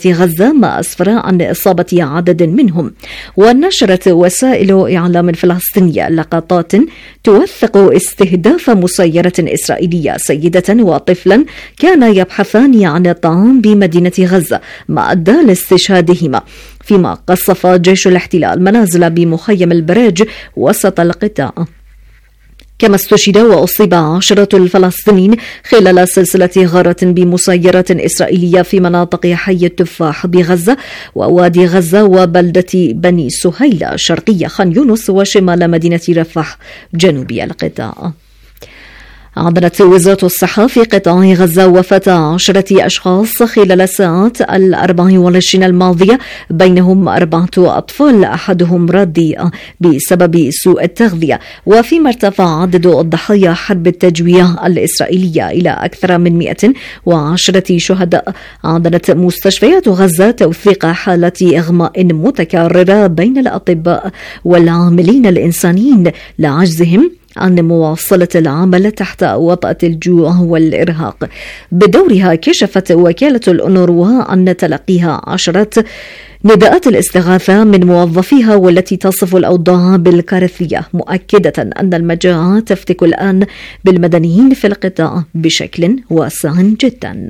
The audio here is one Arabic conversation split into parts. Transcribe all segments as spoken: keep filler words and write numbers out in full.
غزة ما أسفر عن إصابة عدد منهم. ونشرت وسائل إعلام فلسطينية لقطات توثق استهداف مسيرة إسرائيلية سيدة وطفلا كانا يبحثان عن الطعام بمدينة غزة ما أدى لاستشهادهما، فيما قصف جيش الاحتلال منازل بمخيم البراج وسط القطاع. كما استشهد وأصيب عشرة الفلسطينيين خلال سلسلة غارة بمسيرة إسرائيلية في مناطق حي التفاح بغزة ووادي غزة وبلدة بني سهيلة شرقية خان يونس وشمال مدينة رفح جنوبي القطاع. أعلنت وزارة الصحة في قطاع غزة وفاة عشرة أشخاص خلال الساعات الأربع والعشرين الماضية، بينهم أربعة أطفال أحدهم رضيع بسبب سوء التغذية، وفيما ارتفع عدد الضحايا حرب التجويع الإسرائيلية إلى أكثر من مئة وعشرة شهداء. أعلنت مستشفيات غزة توثيق حالة إغماء متكررة بين الأطباء والعاملين الإنسانيين لعجزهم عن مواصلة العمل تحت وطأة الجوع والإرهاق. بدورها كشفت وكالة الأونروا عن تلقيها عشرات نداءات الاستغاثة من موظفيها والتي تصف الأوضاع بالكارثية، مؤكدة أن المجاعة تفتك الآن بالمدنيين في القطاع بشكل واسع جدا.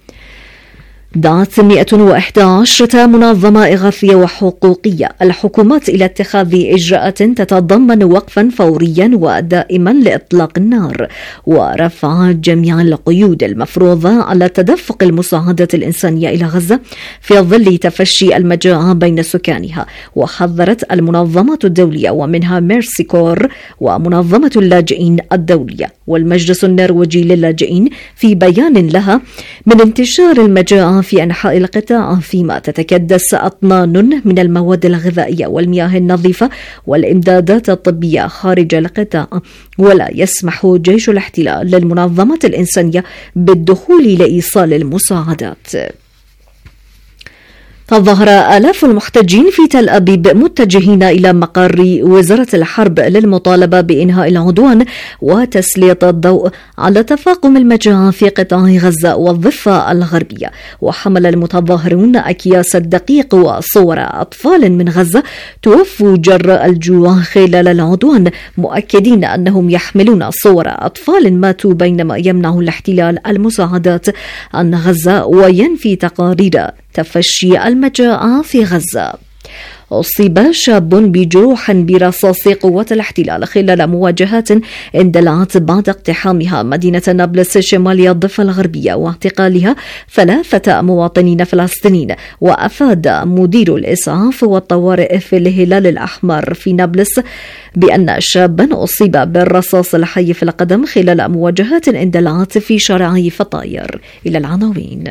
دعت مئة وإحدى عشرة منظمة إغاثية وحقوقية الحكومات إلى اتخاذ إجراءات تتضمن وقفا فوريا ودائما لإطلاق النار ورفع جميع القيود المفروضة على تدفق المساعدات الإنسانية إلى غزة في ظل تفشي المجاعة بين سكانها. وحذرت المنظمات الدولية ومنها ميرسي كور ومنظمة اللاجئين الدولية والمجلس النرويجي للاجئين في بيان لها من انتشار المجاعة في أنحاء القطاع، فيما تتكدس أطنان من المواد الغذائية والمياه النظيفة والإمدادات الطبية خارج القطاع، ولا يسمح جيش الاحتلال للمنظمات الإنسانية بالدخول لإيصال المساعدات. تظاهر آلاف المحتجين في تل أبيب متجهين إلى مقر وزارة الحرب للمطالبة بإنهاء العدوان وتسليط الضوء على تفاقم المجاعة في قطاع غزة والضفة الغربية. وحمل المتظاهرون أكياس الدقيق وصور أطفال من غزة توفوا جراء الجوع خلال العدوان، مؤكدين أنهم يحملون صور أطفال ماتوا بينما يمنع الاحتلال المساعدات عن غزة وينفي تقارير تفشي المجاعة في غزة. أصيب شاب بجروح برصاص قوة الاحتلال خلال مواجهات اندلعت بعد اقتحامها مدينة نابلس شمالي الضفة الغربية واعتقالها ثلاثة مواطنين فلسطينيين. وأفاد مدير الإسعاف والطوارئ في الهلال الأحمر في نابلس بأن شابا أصيب بالرصاص الحي في القدم خلال مواجهات اندلعت في شارع فطاير. إلى العناوين.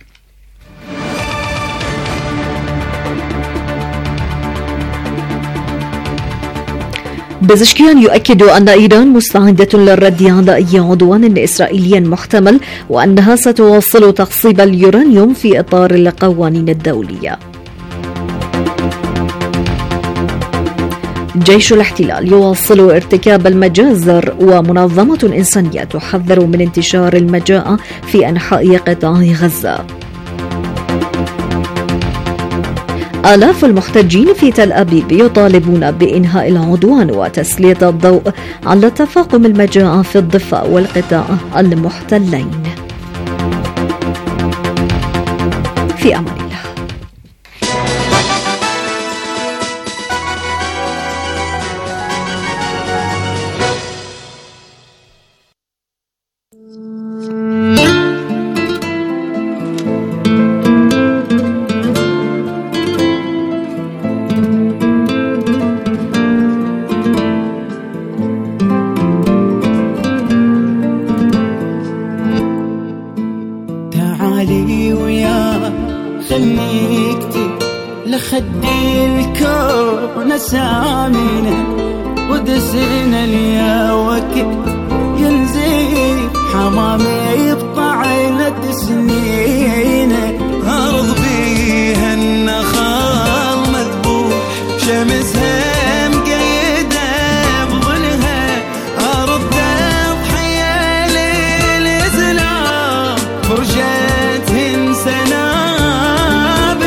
بزشكيان يؤكد أن إيران مستعدة للرد على أي عدوان إسرائيلي محتمل وأنها ستواصل تخصيب اليورانيوم في إطار القوانين الدولية. جيش الاحتلال يواصل ارتكاب المجازر ومنظمة إنسانية تحذر من انتشار المجاعة في أنحاء قطاع غزة. آلاف المحتجين في تل أبيب يطالبون بإنهاء العدوان وتسليط الضوء على تفاقم المجاعة في الضفة والقطاع المحتلين. في أمان الله. لخدي الكون سامينا ودسنا اليا وقت ينزيف حمامي بطعنة سنينه أرض بيها النخال مذبوح شمسها مقيدة بظلها أرض تضحية للإسلام فرجتهن سنابل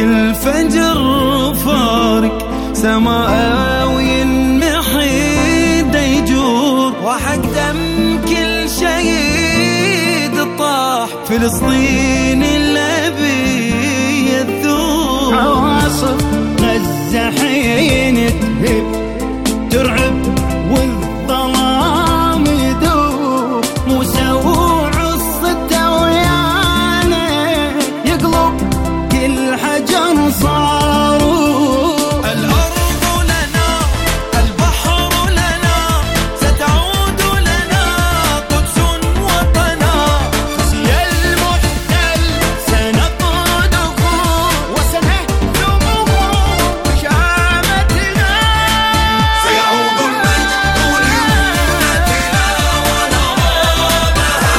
الفجر فارق سماوي المحيد يجور، وحق دم كل شهيد طاح فلسطين الأبي يذور. عواصف غزة حين تهب ترعب والظلام يدور، موسى وعصته ويانا يقلب كل حجر صاروا. الأرض لنا البحر لنا ستعود لنا قدس وطنا، خزي المحتل سنطرده وسنهزمه بشامتنا. سيعود المجد لأمتنا ونرامها،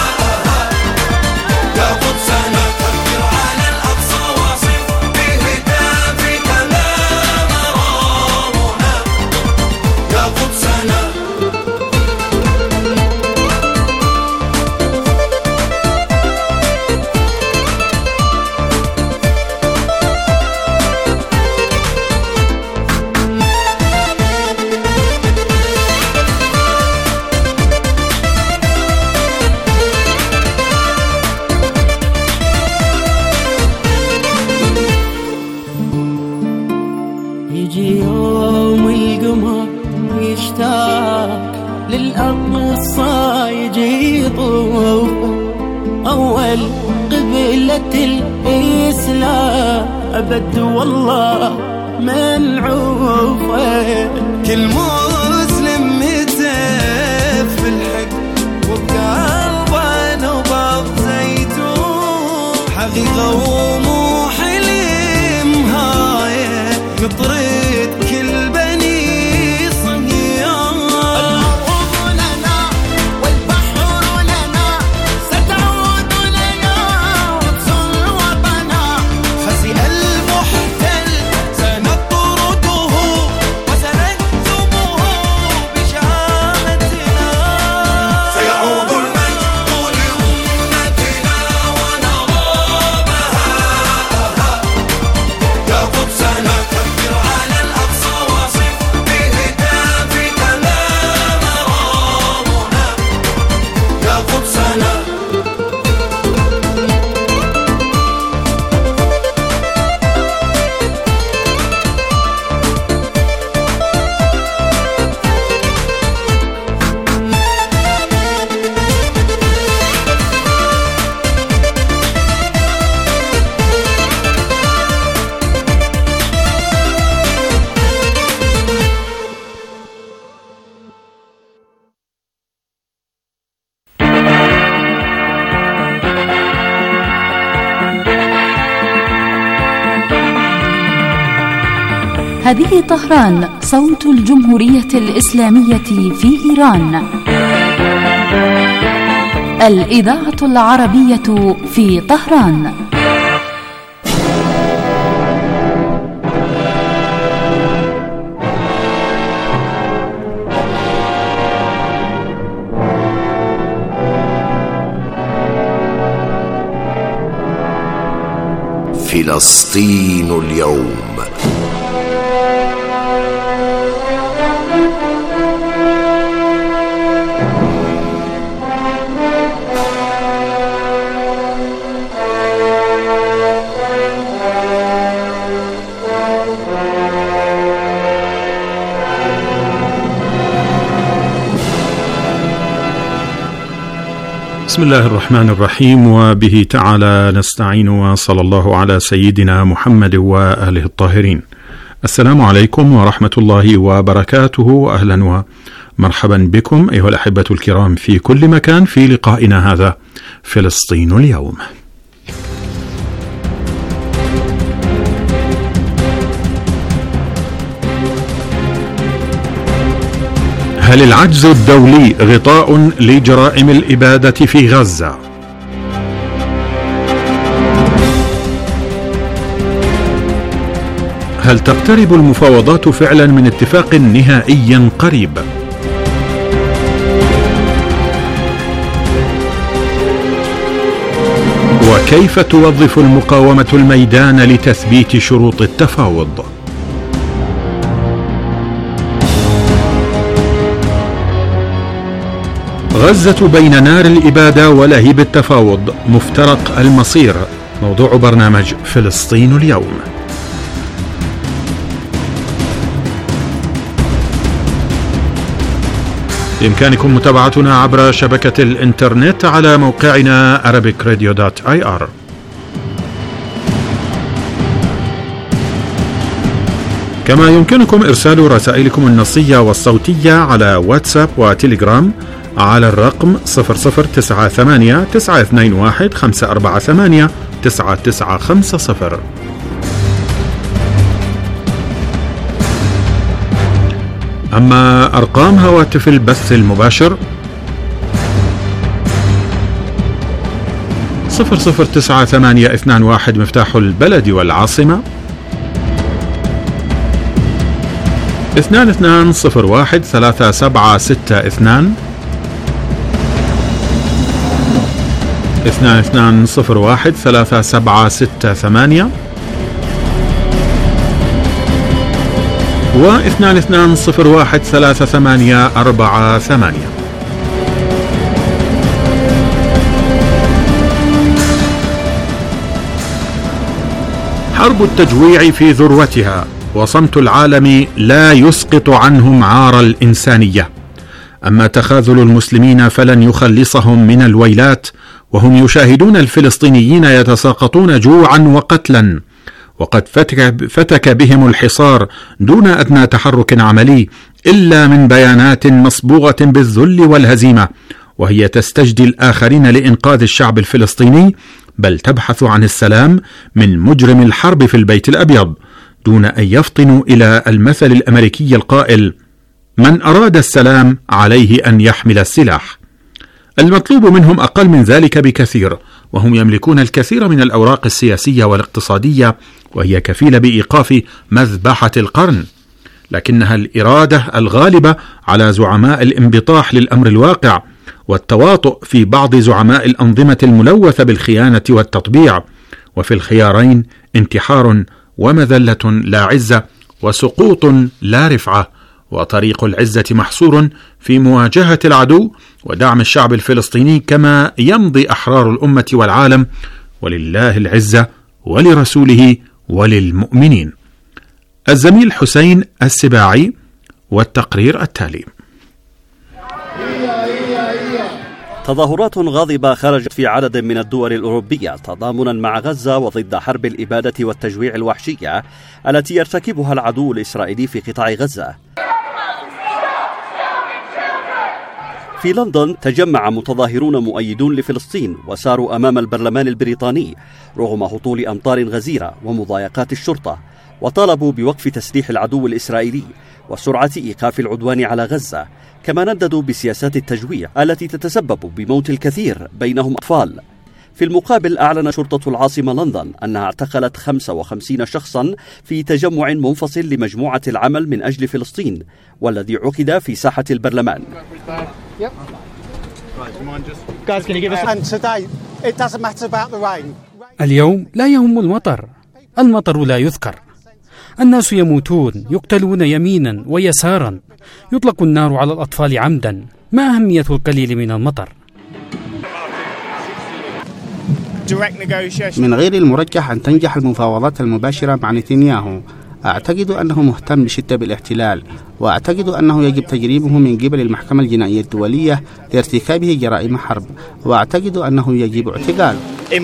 يا قدسنا كبر على الأقصى واصف بهتافك لا مرامنا، يا قدسنا. يجي يوم القمر يشتاق للأقصى يجي يطوف، أول قبلة الإسلام أبد والله منعوفة. كل مسلم يتف بالحق وبقلبه نبض زيتون، حقيقة ومو حلم هاي نطرد كل بني صهيون. الأرض لنا والبحر لنا ستعود لنا قدس وطنا، خزي المحتل سنطرده وسنهزمه بشهامتنا. سيعود المجد لأمتنا ونرامها، يا قدسنا كبر على الأقصى واصف بهتافك لا مرامنا، يا قدسنا. هذه طهران صوت الجمهورية الإسلامية في إيران، الإذاعة العربية في طهران. فلسطين اليوم. بسم الله الرحمن الرحيم، وبه تعالى نستعين، وصلى الله على سيدنا محمد وآله الطاهرين. السلام عليكم ورحمة الله وبركاته، أهلا ومرحبا بكم أيها الأحبة الكرام في كل مكان في لقائنا هذا فلسطين اليوم. هل العجز الدولي غطاء لجرائم الإبادة في غزة؟ هل تقترب المفاوضات فعلا من اتفاق نهائي قريب؟ كيف توظف المقاومة الميدان لتثبيت شروط التفاوض؟ غزة بين نار الإبادة ولهيب التفاوض، مفترق المصير، موضوع برنامج فلسطين اليوم. بإمكانكم متابعتنا عبر شبكة الإنترنت على موقعنا arabic radio dot i r. كما يمكنكم إرسال رسائلكم النصية والصوتية على واتساب وتليجرام على الرقم صفر صفر تسعة ثمانية تسعة اثنين واحد خمسة أربعة ثمانية تسعة تسعة خمسة صفر. أما أرقام هواتف البث المباشر صفر صفر تسعة ثمانية اثنان واحد مفتاح البلد والعاصمة، اثنان اثنان صفر واحد ثلاثة سبعة ستة اثنان، اثنان اثنان صفر واحد ثلاثة سبعة ستة ثمانية، واثنان اثنان صفر واحد ثلاثة ثمانية أربعة ثمانية. حرب التجويع في ذروتها، وصمت العالم لا يسقط عنهم عار الإنسانية. أما تخاذل المسلمين فلن يخلصهم من الويلات، وهم يشاهدون الفلسطينيين يتساقطون جوعا وقتلا، وقد فتك, فتك بهم الحصار دون أدنى تحرك عملي إلا من بيانات مصبوغة بالذل والهزيمة، وهي تستجدي الآخرين لإنقاذ الشعب الفلسطيني، بل تبحث عن السلام من مجرم الحرب في البيت الأبيض، دون أن يفطنوا إلى المثل الأمريكي القائل: من أراد السلام عليه أن يحمل السلاح. المطلوب منهم أقل من ذلك بكثير، وهم يملكون الكثير من الأوراق السياسية والاقتصادية، وهي كفيلة بإيقاف مذبحة القرن، لكنها الإرادة الغالبة على زعماء الانبطاح للأمر الواقع، والتواطؤ في بعض زعماء الأنظمة الملوثة بالخيانة والتطبيع، وفي الخيارين انتحار ومذلة لا عزة، وسقوط لا رفعة، وطريق العزة محصور في مواجهة العدو ودعم الشعب الفلسطيني، كما يمضي أحرار الأمة والعالم، ولله العزة ولرسوله وللمؤمنين. الزميل حسين السباعي والتقرير التالي. تظاهرات غاضبة خرجت في عدد من الدول الأوروبية تضامنا مع غزة وضد حرب الإبادة والتجويع الوحشية التي يرتكبها العدو الإسرائيلي في قطاع غزة. في لندن تجمع متظاهرون مؤيدون لفلسطين وساروا أمام البرلمان البريطاني رغم هطول أمطار غزيرة ومضايقات الشرطة، وطالبوا بوقف تسليح العدو الإسرائيلي وسرعة إيقاف العدوان على غزة، كما نددوا بسياسات التجويع التي تتسبب بموت الكثير بينهم أطفال. في المقابل أعلن شرطة العاصمة لندن أنها اعتقلت خمسة وخمسين شخصا في تجمع منفصل لمجموعة العمل من أجل فلسطين، والذي عقد في ساحة البرلمان. اليوم لا يهم المطر، المطر لا يذكر، الناس يموتون، يقتلون يمينا ويسارا، يطلق النار على الأطفال عمدا، ما أهمية القليل من المطر؟ من غير المرجح أن تنجح المفاوضات المباشرة مع نتنياهو. أعتقد أنه مهتم بشدة بالاحتلال، وأعتقد أنه يجب تجريمه من قبل المحكمة الجنائية الدولية لارتكابه جرائم حرب، وأعتقد أنه يجب اعتقاله.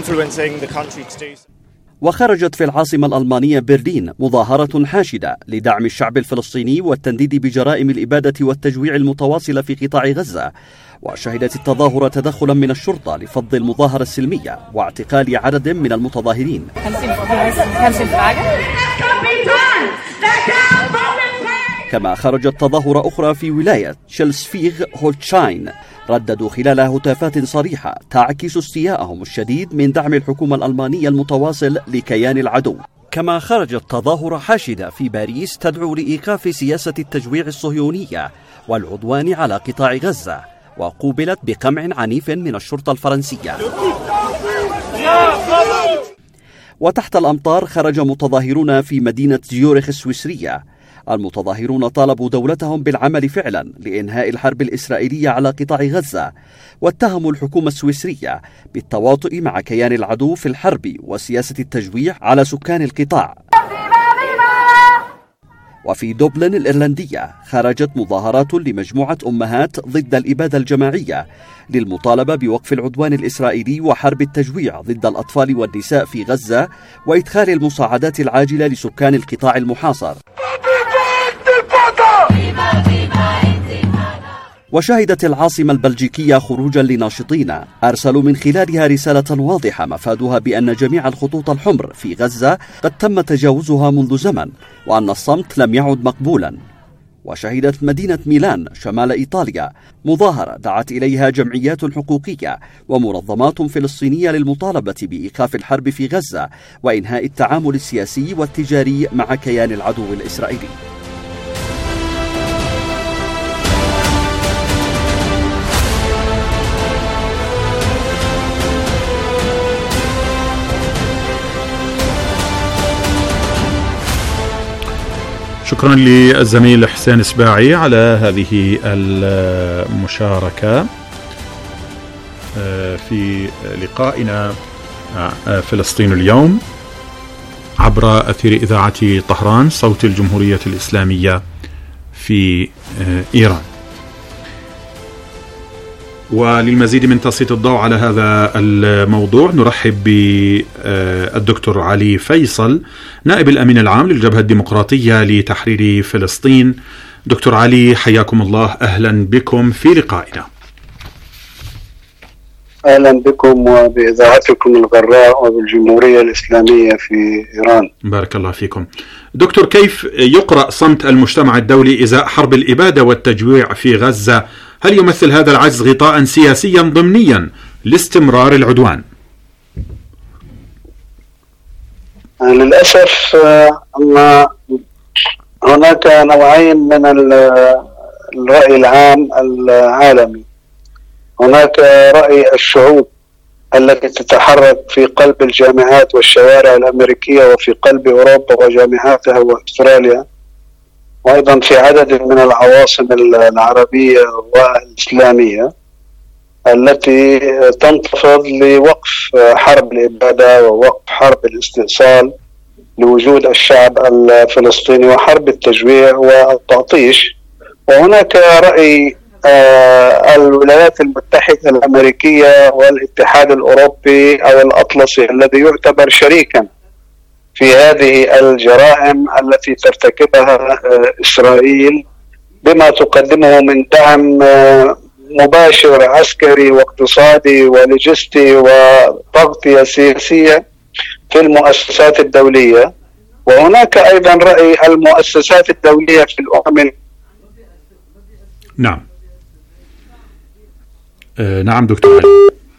وخرجت في العاصمة الألمانية برلين مظاهرة حاشدة لدعم الشعب الفلسطيني والتنديد بجرائم الإبادة والتجويع المتواصلة في قطاع غزة، وشهدت التظاهرة تدخلا من الشرطة لفض المظاهرة السلمية واعتقال عدد من المتظاهرين. كما خرجت تظاهرة أخرى في ولاية شلسفيغ هولتشاين، رددوا خلالها هتافات صريحة تعكس استياءهم الشديد من دعم الحكومة الألمانية المتواصل لكيان العدو. كما خرجت تظاهرة حاشدة في باريس تدعو لإيقاف سياسة التجويع الصهيونية والعدوان على قطاع غزة، وقوبلت بقمع عنيف من الشرطة الفرنسية. وتحت الأمطار خرج متظاهرون في مدينة زيورخ السويسرية. المتظاهرون طالبوا دولتهم بالعمل فعلا لإنهاء الحرب الإسرائيلية على قطاع غزة، واتهموا الحكومة السويسرية بالتواطؤ مع كيان العدو في الحرب وسياسة التجويع على سكان القطاع. وفي دوبلن الإيرلندية خرجت مظاهرات لمجموعة أمهات ضد الإبادة الجماعية للمطالبة بوقف العدوان الإسرائيلي وحرب التجويع ضد الأطفال والنساء في غزة وإدخال المساعدات العاجلة لسكان القطاع المحاصر. وشهدت العاصمة البلجيكية خروجا لناشطين أرسلوا من خلالها رسالة واضحة مفادها بأن جميع الخطوط الحمر في غزة قد تم تجاوزها منذ زمن، وأن الصمت لم يعد مقبولا. وشهدت مدينة ميلان شمال إيطاليا مظاهرة دعت إليها جمعيات حقوقية ومنظمات فلسطينية للمطالبة بإيقاف الحرب في غزة وإنهاء التعامل السياسي والتجاري مع كيان العدو الإسرائيلي. شكرا للزميل حسين سباعي على هذه المشاركة في لقائنا فلسطين اليوم عبر أثير إذاعة طهران صوت الجمهورية الإسلامية في إيران. وللمزيد من تسليط الضوء على هذا الموضوع نرحب بالدكتور علي فيصل نائب الأمين العام للجبهة الديمقراطية لتحرير فلسطين. دكتور علي حياكم الله، أهلا بكم في لقائنا. أهلا بكم وبإذاعتكم الغراء وبالجمهورية الإسلامية في إيران. بارك الله فيكم. دكتور، كيف يقرأ صمت المجتمع الدولي إزاء حرب الإبادة والتجويع في غزة؟ هل يمثل هذا العجز غطاء سياسيا ضمنيا لاستمرار العدوان؟ للأسف أن هناك نوعين من الرأي العام العالمي. هناك رأي الشعوب التي تتحرك في قلب الجامعات والشوارع الأمريكية وفي قلب أوروبا وجامعاتها وأستراليا، وأيضا في عدد من العواصم العربية والإسلامية التي تنتفض لوقف حرب الإبادة ووقف حرب الاستئصال لوجود الشعب الفلسطيني وحرب التجويع والتعطيش. وهناك رأي الولايات المتحدة الأمريكية والاتحاد الأوروبي أو الأطلسي الذي يعتبر شريكا في هذه الجرائم التي ترتكبها إسرائيل بما تقدمه من دعم مباشر عسكري واقتصادي ولوجستي وتغطية سياسية في المؤسسات الدولية. وهناك أيضا رأي المؤسسات الدولية في الأمم. نعم آه نعم دكتور علي.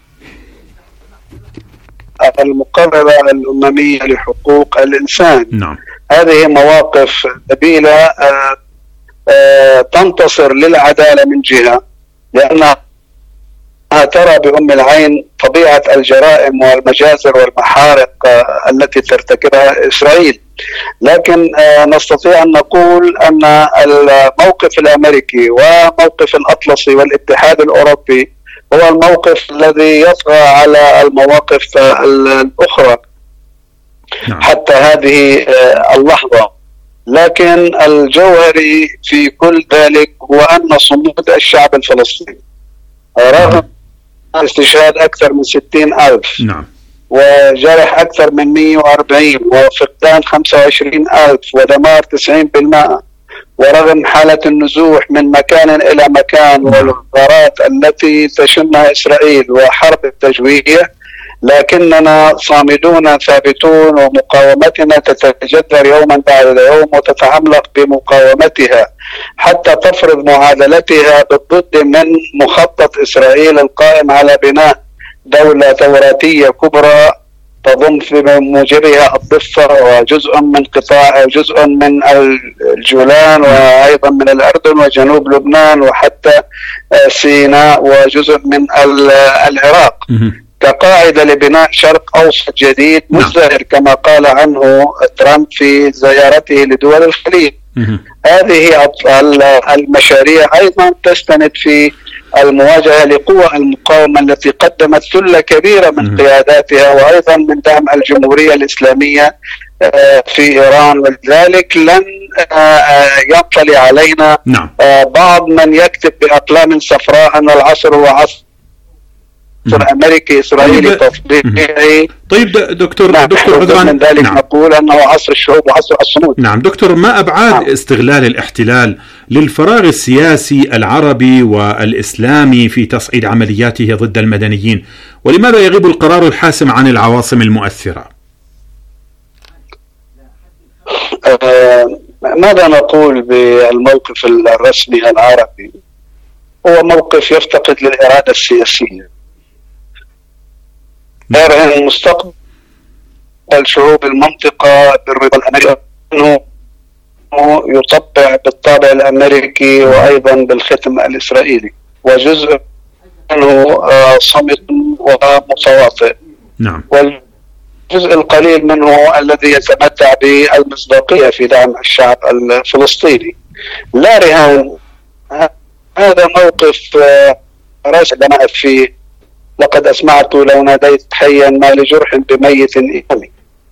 المقررة الأممية لحقوق الإنسان. نعم. هذه مواقف نبيلة آه آه تنتصر للعدالة من جهة، لأنها ترى بأم العين طبيعة الجرائم والمجازر والمحارق آه التي ترتكبها إسرائيل. لكن آه نستطيع أن نقول أن الموقف الأمريكي وموقف الأطلسي والاتحاد الأوروبي هو الموقف الذي يطغى على المواقف الأخرى حتى هذه اللحظة. لكن الجوهري في كل ذلك هو أن صمود الشعب الفلسطيني رغم استشهاد أكثر من ستين ألف نعم. وجرح أكثر من مئة وأربعين وفقدان خمسة وعشرين ألف ودمار تسعين بالمئة، ورغم حالة النزوح من مكان إلى مكان والغارات التي تشنها إسرائيل وحرب التجويع، لكننا صامدون ثابتون ومقاومتنا تتجذر يوما بعد يوم وتتعمق بمقاومتها حتى تفرض معادلتها بالضد من مخطط إسرائيل القائم على بناء دولة توراتية كبرى تضم في موجبها الضفة وجزء من قطاع جزء من الجولان وأيضا من الأردن وجنوب لبنان وحتى سيناء وجزء من العراق. كقاعدة لبناء شرق أوسط جديد مزدهر كما قال عنه ترامب في زيارته لدول الخليج. هذه المشاريع أيضا تستند في المواجهة لقوى المقاومة التي قدمت ثلة كبيرة من قياداتها، وأيضا من دعم الجمهورية الإسلامية في إيران. ولذلك لن يطلع علينا بعض من يكتب بأقلام صفراء أن العصر هو عصر أمريكي إسرائيلي تطبيعي. طيب دكتور نعم دكتور رضوان، من ذلك نعم. نقول أنه عصر الشعوب وعصر الصمود. نعم دكتور، ما أبعاد نعم. استغلال الاحتلال للفراغ السياسي العربي والإسلامي في تصعيد عملياته ضد المدنيين، ولماذا يغيب القرار الحاسم عن العواصم المؤثرة؟ آه ماذا نقول بالموقف الرسمي العربي؟ هو موقف يفتقد للإرادة السياسية. يرهن مستقبل شعوب المنطقة بالرضا الأمريكي، أنه يطبع بالطابع الأمريكي وأيضا بالختم الإسرائيلي، وجزء منه صمت ومتواطئ. نعم. والجزء القليل منه الذي يتمتع بالمصداقية في دعم الشعب الفلسطيني. لا رهان، هذا موقف رأس دماء فيه. لقد أسمعت لو ناديت حيا ما لجرح بميت إيماني،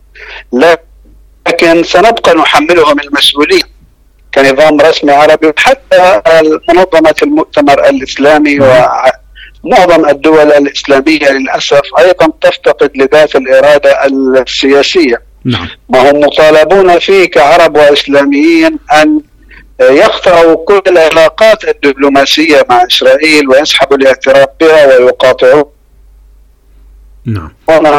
لكن سنبقى نحملهم المسؤولية كنظام رسمي عربي. حتى منظمة المؤتمر الإسلامي ومعظم الدول الإسلامية للأسف أيضا تفتقد لذات الإرادة السياسية. نعم. ما هم مطالبون فيه كعرب وإسلاميين أن يقطعوا كل العلاقات الدبلوماسية مع إسرائيل ويسحبوا الاعتراف بها ويقاطعوا نعم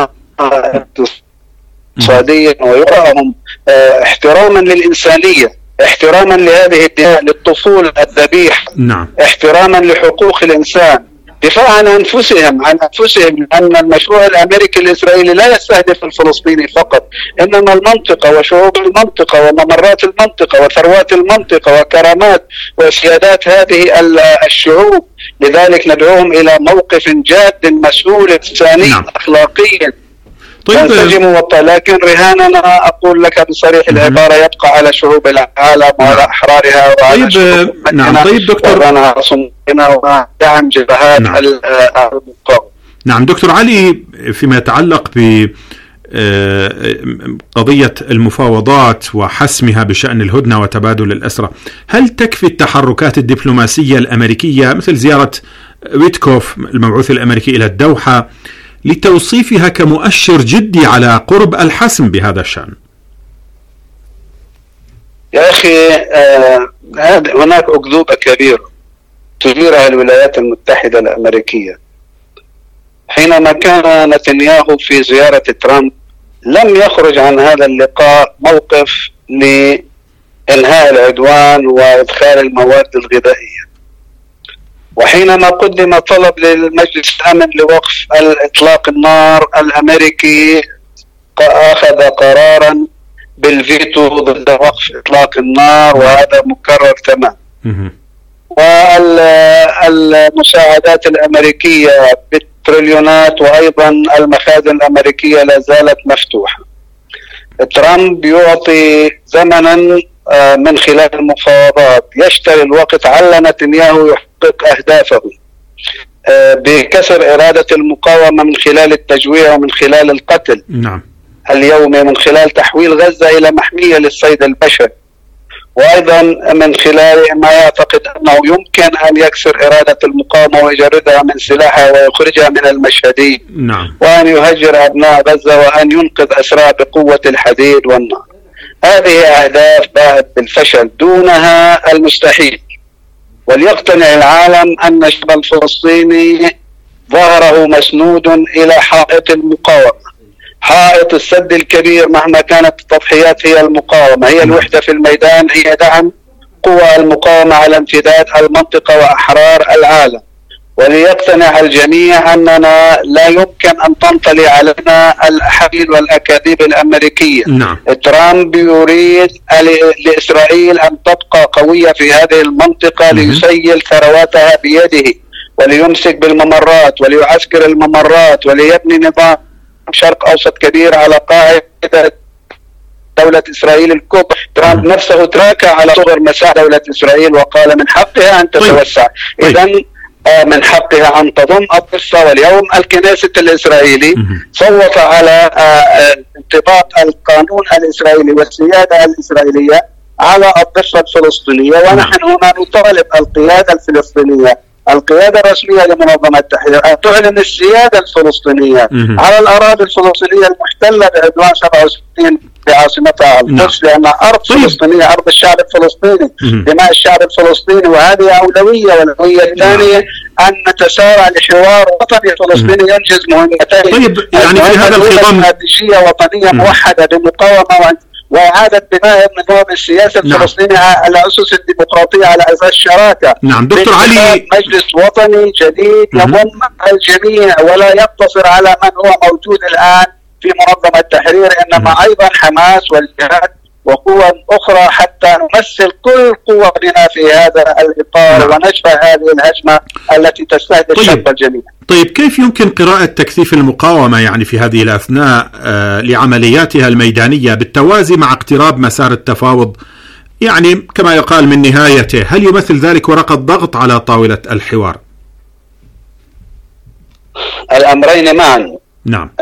اقتصاديا ويقاهم احتراما للإنسانية، احتراما لهذه الدماء، للطفولة الذبيحة، نعم. احتراما لحقوق الإنسان، دفاعا عن أنفسهم عن أنفسهم لأن المشروع الأمريكي الإسرائيلي لا يستهدف الفلسطيني فقط، إنما المنطقة وشعوب المنطقة وممرات المنطقة وثروات المنطقة وكرامات وسيادات هذه الشعوب. لذلك ندعوهم إلى موقف جاد مسؤول إنسانيا نعم. أخلاقيا. طيب لكن رهاننا أقول لك بصريح العبارة يبقى على شعوب العالم وعلى أحرارها وعلى طيب نعم. طيب دكتور ودعم جبهات نعم. المقاومة. نعم دكتور علي، فيما يتعلق ب قضية المفاوضات وحسمها بشأن الهدنة وتبادل الأسرى، هل تكفي التحركات الدبلوماسية الأمريكية مثل زيارة ويتكوف المبعوث الأمريكي إلى الدوحة لتوصيفها كمؤشر جدي على قرب الحسم بهذا الشأن؟ يا أخي آه هناك أكذوبة كبيرة تديرها الولايات المتحدة الأمريكية. حينما كان نتنياهو في زيارة ترامب لم يخرج عن هذا اللقاء موقف لإنهاء العدوان وإدخال المواد الغذائية. وحينما قدم طلب للمجلس الأمن لوقف الإطلاق النار، الأمريكي أخذ قرارا بالفيتو ضد وقف إطلاق النار، وهذا مكرر تماما. والمساعدات الأمريكية بالتريليونات وأيضا المخازن الأمريكية لا زالت مفتوحة. ترامب يعطي زمنا من خلال المفاوضات، يشتري الوقت على نتنياهو يحقق أهدافه بكسر إرادة المقاومة من خلال التجويع ومن خلال القتل نعم. اليومي، من خلال تحويل غزة إلى محمية للصيد البشري، وأيضا من خلال ما يعتقد أنه يمكن أن يكسر إرادة المقاومة ويجردها من سلاحها ويخرجها من المشهدين نعم. وأن يهجر أبناء غزة وأن ينقذ أسرى بقوة الحديد والنار. هذه أهداف باءت بالفشل، دونها المستحيل. وليقتنع العالم أن الشعب الفلسطيني ظهره مسنود إلى حائط المقاومة، حائط السد الكبير. مهما كانت التضحيات هي المقاومة، هي الوحدة في الميدان، هي دعم قوى المقاومة على امتداد المنطقة وأحرار العالم. وليقتنع الجميع أننا لا يمكن أن تنطلي علينا الأحاويل والأكاذيب الأمريكية. نعم. ترامب يريد لإسرائيل أن تبقى قوية في هذه المنطقة ليسيل ثرواتها بيده وليمسك بالممرات وليعسكر الممرات وليبني نظام شرق أوسط كبير على قاعدة دولة إسرائيل الكبرى. ترامب نفسه تراكى على صغر مساحة دولة إسرائيل وقال من حقها أن تتوسع. إذن من حقها أن تضم الضفة. واليوم الكنيست الإسرائيلي صوت على انطباق القانون الإسرائيلي والسيادة الإسرائيلية على الضفة الفلسطينية، ونحن هنا نطالب القيادة الفلسطينية القيادة الرسمية لمنظمة التحرير أن تعلن السيادة الفلسطينية على الأراضي الفلسطينية المحتلة بعدوان سبعة وستين بعاصمتها القدس، لأنها أرض فلسطينية، أرض الشعب الفلسطيني، دماء الشعب الفلسطيني، وهذه أولوية. والأولوية الثانية أن نتسارع لحوار وطني فلسطيني ينجز مهمتين. طيب يعني في هذا الخضم استراتيجية وطنية موحدة بمقاومة وإعادة بناء النظام السياسي الفلسطيني نعم. على أسس الديمقراطية، على أساس الشراكة. نعم دكتور علي، مجلس وطني جديد يضم الجميع ولا يقتصر على من هو موجود الآن في منظمة التحرير، إنما مم. أيضا حماس والجهاد وقوى أخرى حتى نمثل كل قوتنا في هذا الإطار نعم. ونشفى هذه الهجمة التي تستهدف الشعب الجميع. طيب كيف يمكن قراءة تكثيف المقاومة يعني في هذه الأثناء آه لعملياتها الميدانية بالتوازي مع اقتراب مسار التفاوض، يعني كما يقال من نهايته؟ هل يمثل ذلك ورقة ضغط على طاولة الحوار؟ الأمرين معا. نعم.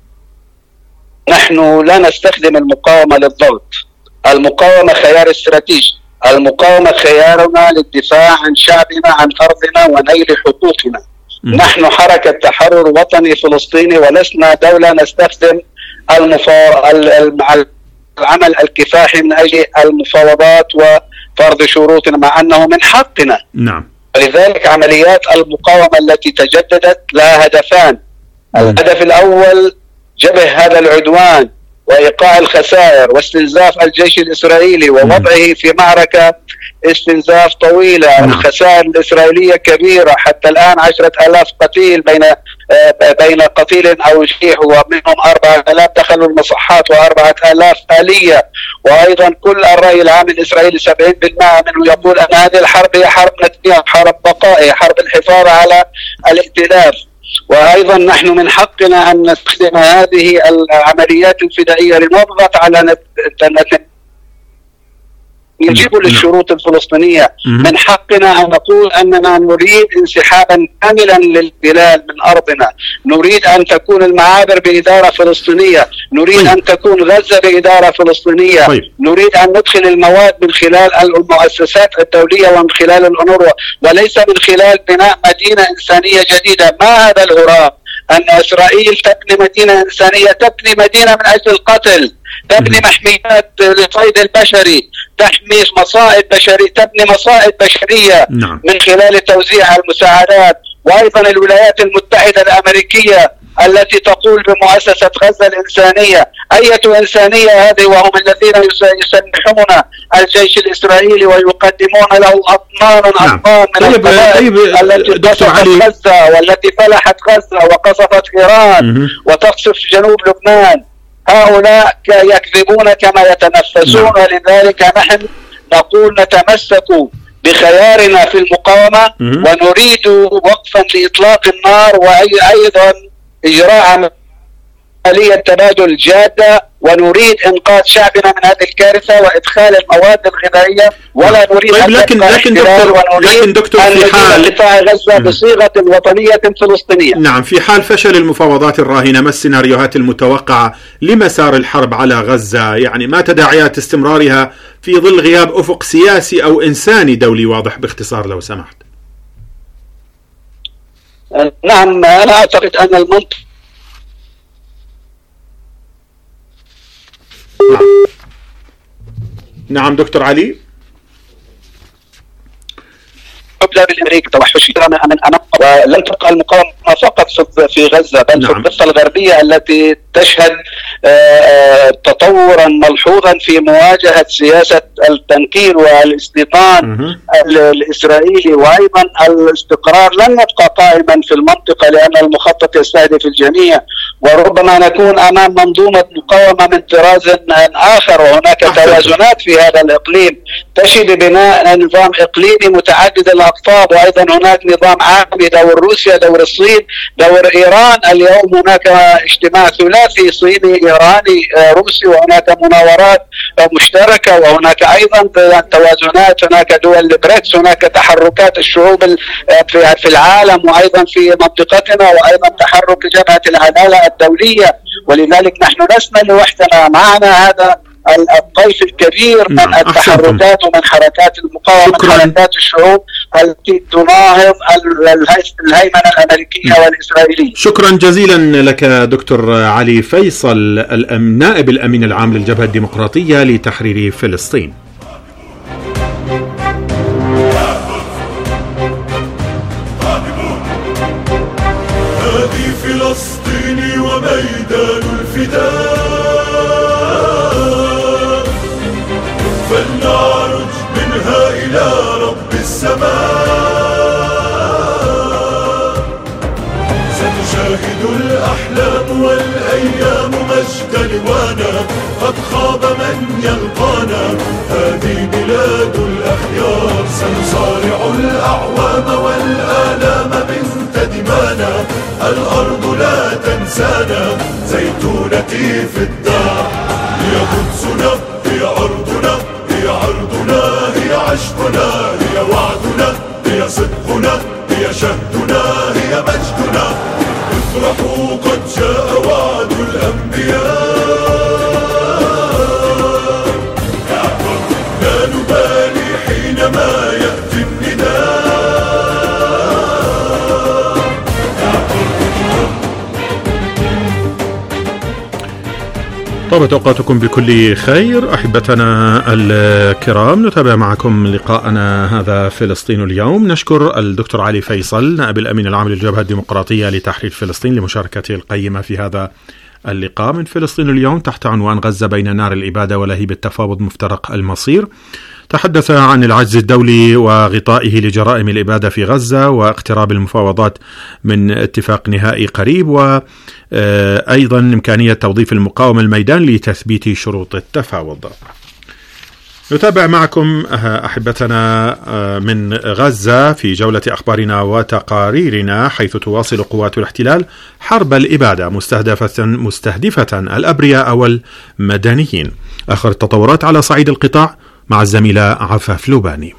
نحن لا نستخدم المقاومة للضغط، المقاومة خيار استراتيجي، المقاومة خيارنا للدفاع عن شعبنا، عن أرضنا ونيل حقوقنا. م. نحن حركة تحرر وطني فلسطيني ولسنا دولة نستخدم المفا... العمل الكفاحي من أجل المفاوضات وفرض شروطنا، مع أنه من حقنا. نعم. ولذلك عمليات المقاومة التي تجددت لها هدفان. م. الهدف الأول جبه هذا العدوان وإيقاع الخسائر واستنزاف الجيش الإسرائيلي ووضعه في معركة استنزاف طويلة. الخسائر الإسرائيلية كبيرة حتى الآن، عشرة آلاف قتيل بين بين قتيل أو جريح، ومنهم أربعة آلاف دخلوا المصحات وأربعة آلاف آلية. وأيضا كل الرأي العام الإسرائيلي سبعين بالمئة منه يقول أن هذه الحرب هي حرب نتنياهو، حرب بقاء، حرب الحفاظ على الائتلاف. وأيضا نحن من حقنا أن نستخدم هذه العمليات الفدائية لنضغط على نتنياهو يجيب للشروط الفلسطينية. من حقنا أن نقول أننا نريد انسحابا كاملا للاحتلال من أرضنا، نريد أن تكون المعابر بإدارة فلسطينية، نريد طيب. أن تكون غزة بإدارة فلسطينية، طيب. نريد أن ندخل المواد من خلال المؤسسات الدولية ومن خلال الأونروا، وليس من خلال بناء مدينة إنسانية جديدة. ما هذا الهراء أن إسرائيل تبني مدينة إنسانية، تبني مدينة من أجل القتل، تبني محميات للصيد البشري، تحمي مصائد بشري، تبني مصائد بشرية نعم. من خلال توزيع المساعدات. وأيضا الولايات المتحدة الأمريكية التي تقول بمؤسسة غزة الإنسانية. أية إنسانية هذه وهم الذين يسلحون الجيش الإسرائيلي ويقدمون له أطنان أطنان من القبائل التي قصفت غزة والتي فلحت غزة وقصفت إيران وتقصف جنوب لبنان. هؤلاء يكذبون كما يتنفسون. ولذلك نحن نقول نتمسك بخيارنا في المقاومة ونريد وقفا لإطلاق النار، وأيضا إجراء عملية تبادل جادة، ونريد إنقاذ شعبنا من هذه الكارثة وإدخال المواد الغذائية، ولا نريد طيب أن لكن لكن دكتور لكن دكتور في حال دفاع غزة بصيغة وطنية فلسطينية. نعم، في حال فشل المفاوضات الراهنة، ما السيناريوهات المتوقعة لمسار الحرب على غزة؟ يعني ما تداعيات استمرارها في ظل غياب أفق سياسي أو إنساني دولي واضح؟ باختصار لو سمحت. نعم، أنا أعتقد أن المنطق نعم. نعم دكتور علي. قبل بالأمريكا توحشية من أمام، ولن تبقى المقاومة فقط في غزة بل نعم. في الضفة الغربية التي تشهد تطورا ملحوظا في مواجهة سياسة التنكيل والاستيطان الإسرائيلي، وأيضا الاستقرار لن يبقى قائما في المنطقة لأن المخطط يستهدف الجميع، وربما نكون أمام منظومة مقاومة من طراز آخر، وهناك توازنات في هذا الإقليم تشي ببناء نظام إقليمي متعدد الأقطاب، وأيضا هناك نظام عالمي دور روسيا دور الصين دور إيران. اليوم هناك اجتماع ثلاثي صيني إيراني روسي، وهناك مناورات مشتركة، وهناك أيضا توازنات، هناك دول البريكس، هناك تحركات الشعوب في العالم وأيضا في منطقتنا، وأيضا تحرك جبهة العدالة الدولية. ولذلك نحن لسنا لوحدنا، معنا هذا الطيف الكبير من التحركات ومن حركات المقاومة، من حركات الشعوب التي تناهض الهيمنة الأمريكية والإسرائيلية. شكرا جزيلا لك دكتور علي فيصل، النائب الأمين العام للجبهة الديمقراطية لتحرير فلسطين. هذه فلسطين وميدان الفداء، فلنعرج منها إلى رب السماء. ستشاهد الأحلام والأيام مجد لوانا، قد خاب من يلقانا، هذه بلاد الأخيار. سنصارع الأعوام والآلام بنت دمانا، الأرض لا تنسانا، زيتونتي في الدار. هي قدسنا، هي أرضنا، هي عرضنا، هي عشقنا، هي وعدنا، هي صدقنا، هي شهدنا، هي مجدنا. افرحوا قد جاء وعد الأنبياء، لا نبالي حينما يأتي النداء. طابت أوقاتكم بكل خير أحبتنا الكرام، نتابع معكم لقاءنا هذا فلسطين اليوم. نشكر الدكتور علي فيصل نائب الأمين العام للجبهة الديمقراطية لتحرير فلسطين لمشاركته القيمة في هذا اللقاء من فلسطين اليوم تحت عنوان غزة بين نار الإبادة ولهيب التفاوض مفترق المصير. تحدث عن العجز الدولي وغطائه لجرائم الإبادة في غزة واقتراب المفاوضات من اتفاق نهائي قريب، وأيضا إمكانية توظيف المقاومة الميدان لتثبيت شروط التفاوض. نتابع معكم أحبتنا من غزة في جولة أخبارنا وتقاريرنا، حيث تواصل قوات الاحتلال حرب الإبادة مستهدفة مستهدفة الأبرياء والمدنيين. آخر التطورات على صعيد القطاع مع الزميلة عفاف لوباني.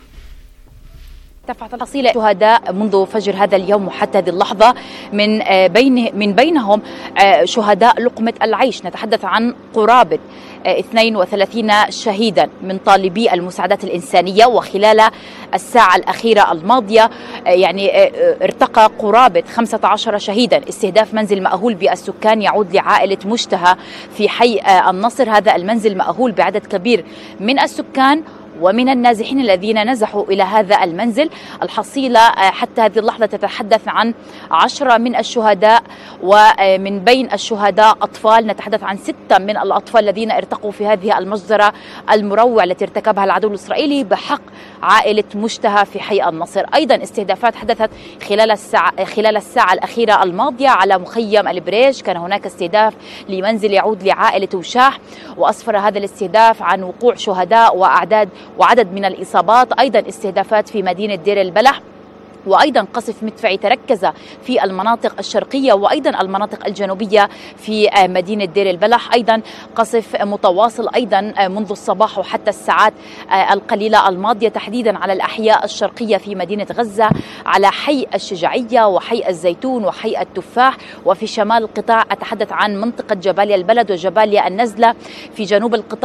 ارتفعت تفاصيل شهداء منذ فجر هذا اليوم وحتى هذه اللحظة، من بين من بينهم شهداء لقمة العيش. نتحدث عن قرابة اثنين وثلاثين شهيدا من طالبي المساعدات الإنسانية، وخلال الساعة الأخيرة الماضية يعني ارتقى قرابة خمسة عشر شهيدا. استهداف منزل مأهول بالسكان يعود لعائلة مشتهى في حي النصر. هذا المنزل مأهول بعدد كبير من السكان ومن النازحين الذين نزحوا إلى هذا المنزل. الحصيلة حتى هذه اللحظة تتحدث عن عشرة من الشهداء، ومن بين الشهداء أطفال. نتحدث عن ستة من الأطفال الذين ارتقوا في هذه المجزرة المروعة التي ارتكبها العدو الإسرائيلي بحق عائلة مشتهى في حي النصر. أيضا استهدافات حدثت خلال الساعة خلال الساعة الأخيرة الماضية على مخيم البريج. كان هناك استهداف لمنزل يعود لعائلة وشاح، وأسفر هذا الاستهداف عن وقوع شهداء وأعداد وعدد من الإصابات. أيضا استهدافات في مدينة دير البلح، وأيضا قصف مدفعي تركز في المناطق الشرقية وأيضا المناطق الجنوبية في مدينة دير البلح. أيضا قصف متواصل أيضا منذ الصباح وحتى الساعات القليلة الماضية، تحديدا على الأحياء الشرقية في مدينة غزة، على حي الشجاعية وحي الزيتون وحي التفاح. وفي شمال القطاع أتحدث عن منطقة جباليا البلد وجباليا النزلة. في جنوب القطاع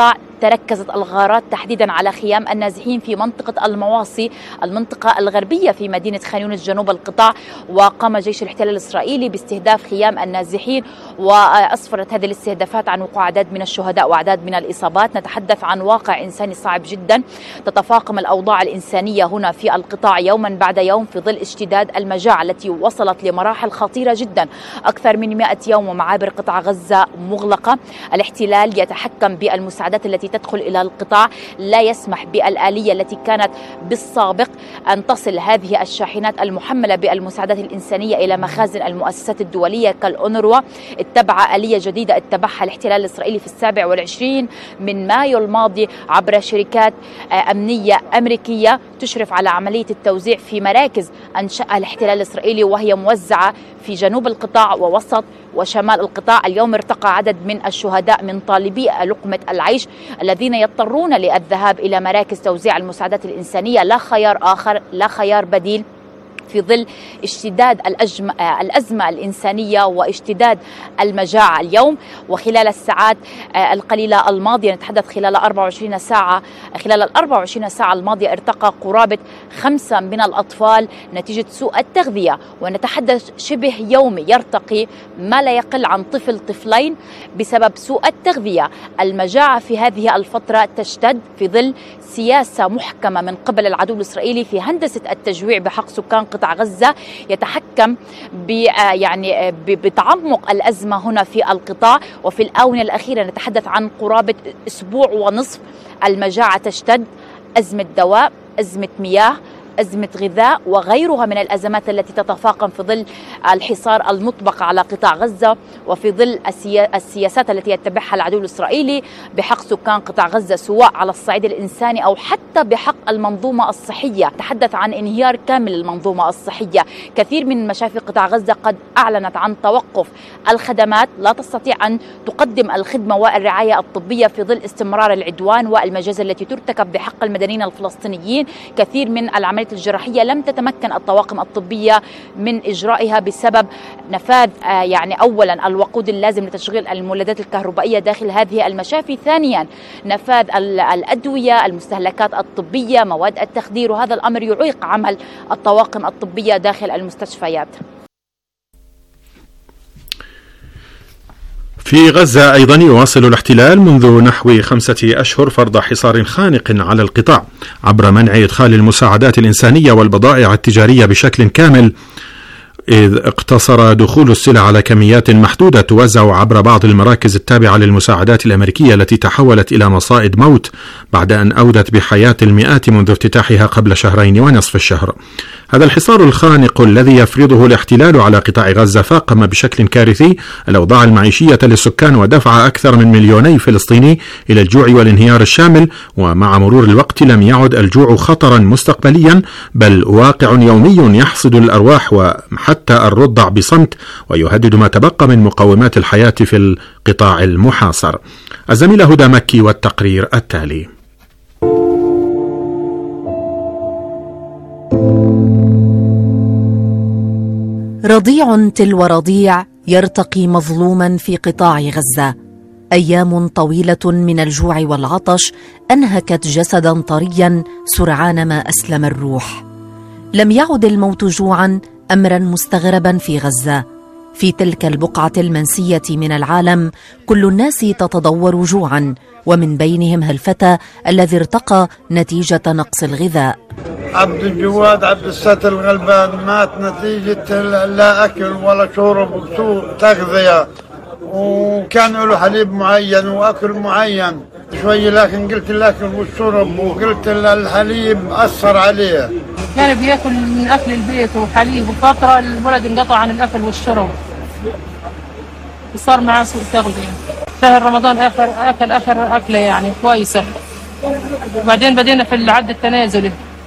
تركزت الغارات تحديدا على خيام النازحين في منطقة المواصي، المنطقة الغربية في مدينة خان يونس جنوب القطاع. وقام جيش الاحتلال الإسرائيلي باستهداف خيام النازحين، وأسفرت هذه الاستهدافات عن وقوع أعداد من الشهداء وأعداد من الإصابات. نتحدث عن واقع إنساني صعب جدا. تتفاقم الأوضاع الإنسانية هنا في القطاع يوما بعد يوم في ظل اشتداد المجاعة التي وصلت لمراحل خطيرة جدا. أكثر من مئة يوم ومعابر قطاع غزة مغلقة. الاحتلال يتحكم بالمساعدات التي تدخل إلى القطاع، لا يسمح بالآلية التي كانت بالسابق أن تصل هذه الشاحنات المحملة بالمساعدات الإنسانية إلى مخازن المؤسسات الدولية كالأونروا. اتبع آلية جديدة اتبعها الاحتلال الإسرائيلي في السابع والعشرين من مايو الماضي عبر شركات أمنية أمريكية تشرف على عملية التوزيع في مراكز أنشأها الاحتلال الإسرائيلي، وهي موزعة في جنوب القطاع ووسط وشمال القطاع. اليوم ارتقى عدد من الشهداء من طالبي لقمة العيش الذين يضطرون للذهاب إلى مراكز توزيع المساعدات الإنسانية. لا خيار آخر، لا خيار بديل في ظل اشتداد الأزمة الإنسانية واشتداد المجاعة اليوم. وخلال الساعات القليلة الماضية، نتحدث خلال أربع وعشرين ساعة، خلال الأربع وعشرين ساعة الماضية ارتقى قرابة خمسة من الأطفال نتيجة سوء التغذية. ونتحدث شبه يومي يرتقي ما لا يقل عن طفل طفلين بسبب سوء التغذية. المجاعة في هذه الفترة تشتد في ظل سياسة محكمة من قبل العدو الإسرائيلي في هندسة التجويع بحق سكان قطاع غزة، يتحكم يعني بتعمق الأزمة هنا في القطاع. وفي الآونة الأخيرة نتحدث عن قرابة أسبوع ونصف المجاعة تشتد. أزمة دواء، أزمة مياه، أزمة غذاء وغيرها من الأزمات التي تتفاقم في ظل الحصار المطبق على قطاع غزة، وفي ظل السياسات التي يتبعها العدو الإسرائيلي بحق سكان قطاع غزة، سواء على الصعيد الإنساني أو حتى بحق المنظومة الصحية. تحدث عن انهيار كامل للمنظومة الصحية. كثير من مشافي قطاع غزة قد أعلنت عن توقف الخدمات، لا تستطيع أن تقدم الخدمة والرعاية الطبية في ظل استمرار العدوان والمجازر التي ترتكب بحق المدنيين الفلسطينيين. كثير من العمليات الجراحية لم تتمكن الطواقم الطبية من إجرائها بسبب نفاذ يعني أولا الوقود اللازم لتشغيل المولدات الكهربائية داخل هذه المشافي، ثانيا نفاذ الأدوية، المستهلكات الطبية، مواد التخدير، وهذا الأمر يعيق عمل الطواقم الطبية داخل المستشفيات. في غزة أيضا يواصل الاحتلال منذ نحو خمسة أشهر فرض حصار خانق على القطاع عبر منع إدخال المساعدات الإنسانية والبضائع التجارية بشكل كامل، إذ اقتصر دخول السلع على كميات محدودة توزع عبر بعض المراكز التابعة للمساعدات الأمريكية التي تحولت إلى مصائد موت بعد أن أودت بحياة المئات منذ افتتاحها قبل شهرين ونصف الشهر. هذا الحصار الخانق الذي يفرضه الاحتلال على قطاع غزة فاقم بشكل كارثي الأوضاع المعيشية للسكان، ودفع أكثر من مليوني فلسطيني إلى الجوع والانهيار الشامل. ومع مرور الوقت لم يعد الجوع خطرا مستقبليا، بل واقع يومي يحصد الأرواح وحتى الرضع بصمت، ويهدد ما تبقى من مقومات الحياة في القطاع المحاصر. الزميلة هدى مكي والتقرير التالي. رضيع تلو رضيع يرتقي مظلوما في قطاع غزة. أيام طويلة من الجوع والعطش أنهكت جسدا طريا سرعان ما أسلم الروح. لم يعد الموت جوعا أمرا مستغربا في غزة. في تلك البقعة المنسية من العالم كل الناس تتضور جوعا، ومن بينهم هالفتى الذي ارتقى نتيجة نقص الغذاء. عبد الجواد عبد الستر الغلبان مات نتيجة لا أكل ولا شرب وسوء تغذية، وكان له حليب معين وأكل معين شوي، لكن قلت الأكل والشرب وقلت الحليب أثر عليه. كان بياكل من أكل البيت وحليب، وفترة الولد انقطع عن الأكل والشرب وصار معاه سوء تغذية. شهر رمضان آخر أكل آخر أكلة يعني كويسة، وبعدين بدينا في العد التنازلي.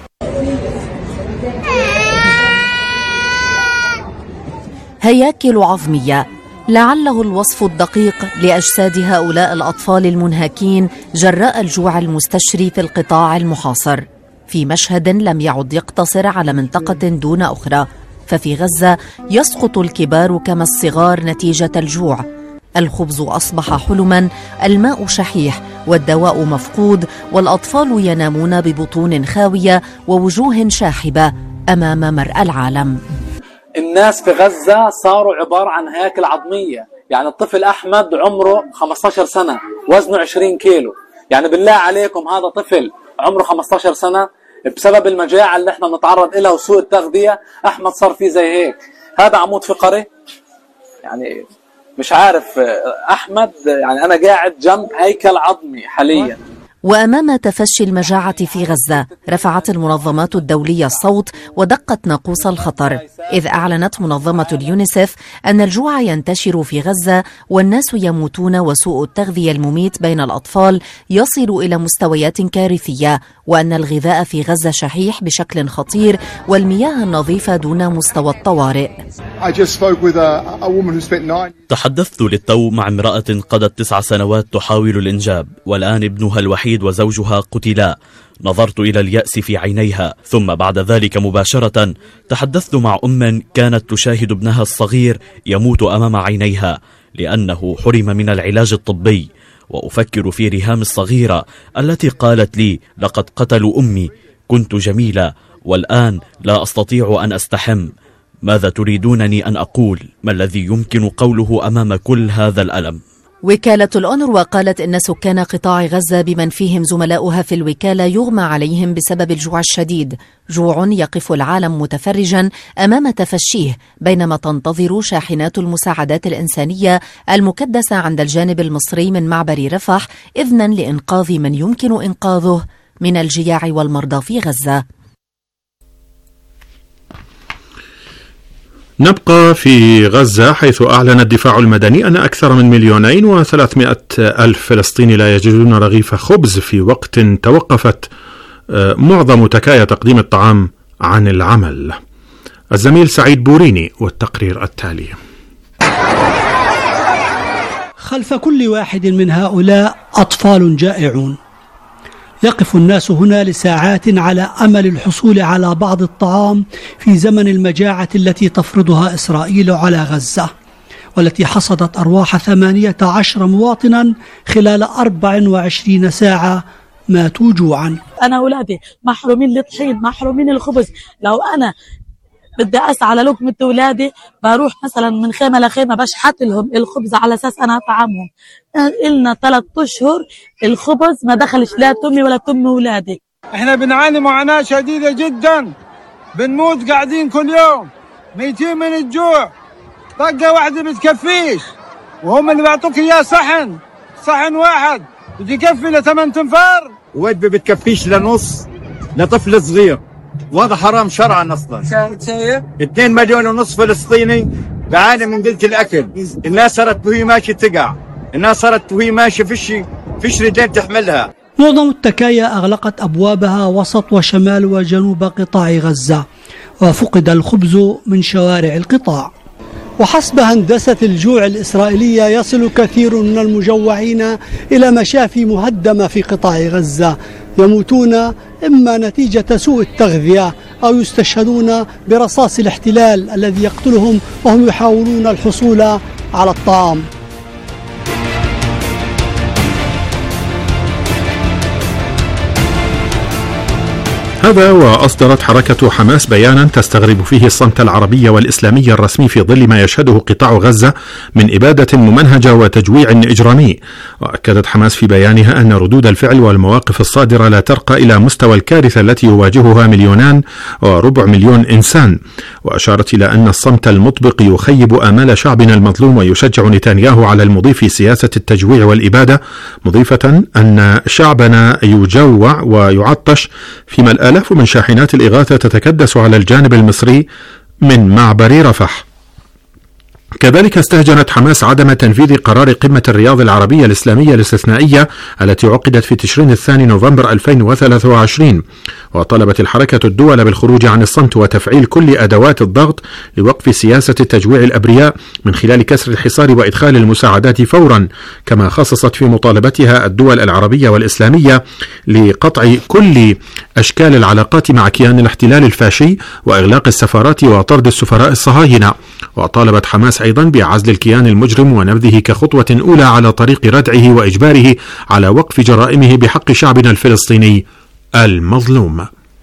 هياكل عظمية، لعله الوصف الدقيق لأجساد هؤلاء الأطفال المنهكين جراء الجوع المستشري في القطاع المحاصر، في مشهد لم يعد يقتصر على منطقة دون أخرى. ففي غزة يسقط الكبار كما الصغار نتيجة الجوع. الخبز أصبح حلما، الماء شحيح، والدواء مفقود، والأطفال ينامون ببطون خاوية ووجوه شاحبة أمام مرأى العالم. الناس في غزة صاروا عبارة عن هياكل عظمية. يعني الطفل أحمد عمره خمسة عشر سنة، وزنه عشرين كيلو. يعني بالله عليكم هذا طفل عمره خمسة عشر سنة بسبب المجاعة اللي احنا بنتعرض إلها وسوء التغذية، أحمد صار فيه زي هيك. هذا عمود فقري. يعني مش عارف أحمد، يعني أنا قاعد جنب هيكل عظمي حاليا. وأمام تفشي المجاعة في غزة رفعت المنظمات الدولية الصوت ودقت ناقوس الخطر، إذ أعلنت منظمة اليونيسف أن الجوع ينتشر في غزة والناس يموتون، وسوء التغذية المميت بين الأطفال يصل إلى مستويات كارثية، وأن الغذاء في غزة شحيح بشكل خطير والمياه النظيفة دون مستوى الطوارئ. تحدثت للتو مع امرأة قضت تسع سنوات تحاول الإنجاب، والآن ابنها الوحيد وزوجها قتلا. نظرت إلى اليأس في عينيها، ثم بعد ذلك مباشرة تحدثت مع أم كانت تشاهد ابنها الصغير يموت أمام عينيها لأنه حرم من العلاج الطبي، وأفكر في ريهام الصغيرة التي قالت لي لقد قتلوا أمي، كنت جميلة والآن لا أستطيع أن أستحم. ماذا تريدونني أن أقول؟ ما الذي يمكن قوله أمام كل هذا الألم؟ وكالة الأونروا قالت إن سكان قطاع غزة بمن فيهم زملاؤها في الوكالة يغمى عليهم بسبب الجوع الشديد، جوع يقف العالم متفرجا أمام تفشيه بينما تنتظر شاحنات المساعدات الإنسانية المكدسة عند الجانب المصري من معبر رفح إذنا لإنقاذ من يمكن إنقاذه من الجياع والمرضى في غزة. نبقى في غزة، حيث أعلن الدفاع المدني أن أكثر من مليونين وثلاثمائة ألف فلسطيني لا يجدون رغيف خبز في وقت توقفت معظم تكايا تقديم الطعام عن العمل. الزميل سعيد بوريني والتقرير التالي. خلف كل واحد من هؤلاء أطفال جائعون. يقف الناس هنا لساعات على أمل الحصول على بعض الطعام في زمن المجاعة التي تفرضها إسرائيل على غزة، والتي حصدت أرواح ثمانية عشر مواطنا خلال أربع وعشرين ساعة ماتوا جوعا. أنا أولادي محرومين الطحين، محرومين الخبز. لو أنا بدي أسعى على لقمة أولادي بروح مثلا من خيمة لخيمة بشحت لهم الخبز على أساس أنا أطعمهم. إلنا ثلاث أشهر الخبز ما دخلش لا تمي ولا تم أولادي. إحنا بنعاني معاناة شديدة جدا، بنموت قاعدين كل يوم ميتين من الجوع. طقة واحدة بتكفيش، وهم اللي بيعطوك إياه صحن صحن واحد بده يكفي لثمان تنفار، وجبة بتكفيش لنص لطفل صغير، وهذا حرام شرعا اصلا. اثنين مليون ونص فلسطيني بعاني من قلة الاكل، الناس صارت وهي ماشيه تقع، الناس صارت وهي ماشيه فيش فيش رجال تحملها. معظم التكايا اغلقت ابوابها وسط وشمال وجنوب قطاع غزة، وفقد الخبز من شوارع القطاع. وحسب هندسة الجوع الإسرائيلية يصل كثير من المجوعين إلى مشافي مهدمة في قطاع غزة، يموتون إما نتيجة سوء التغذية أو يستشهدون برصاص الاحتلال الذي يقتلهم وهم يحاولون الحصول على الطعام. هذا وأصدرت حركة حماس بيانا تستغرب فيه الصمت العربي والإسلامي الرسمي في ظل ما يشهده قطاع غزة من إبادة ممنهجة وتجويع إجرامي. وأكدت حماس في بيانها أن ردود الفعل والمواقف الصادرة لا ترقى إلى مستوى الكارثة التي يواجهها مليونان وربع مليون إنسان، وأشارت إلى أن الصمت المطبق يخيب آمال شعبنا المظلوم ويشجع نتنياهو على المضي في سياسة التجويع والإبادة، مضيفة أن شعبنا يجوع ويعطش فيما الآلاف من شاحنات الإغاثة تتكدس على الجانب المصري من معبر رفح. كذلك استهجنت حماس عدم تنفيذ قرار قمة الرياض العربية الإسلامية الاستثنائية التي عقدت في تشرين الثاني نوفمبر ألفين وثلاثة وعشرين، وطلبت الحركة الدول بالخروج عن الصمت وتفعيل كل أدوات الضغط لوقف سياسة التجويع الأبرياء من خلال كسر الحصار وإدخال المساعدات فورا، كما خصصت في مطالبتها الدول العربية والإسلامية لقطع كل أشكال العلاقات مع كيان الاحتلال الفاشي وإغلاق السفارات وطرد السفراء الصهاينة. وطالبت حماس أيضا بعزل الكيان المجرم ونبذه كخطوة أولى على طريق ردعه وإجباره على وقف جرائمه بحق شعبنا الفلسطيني المظلوم.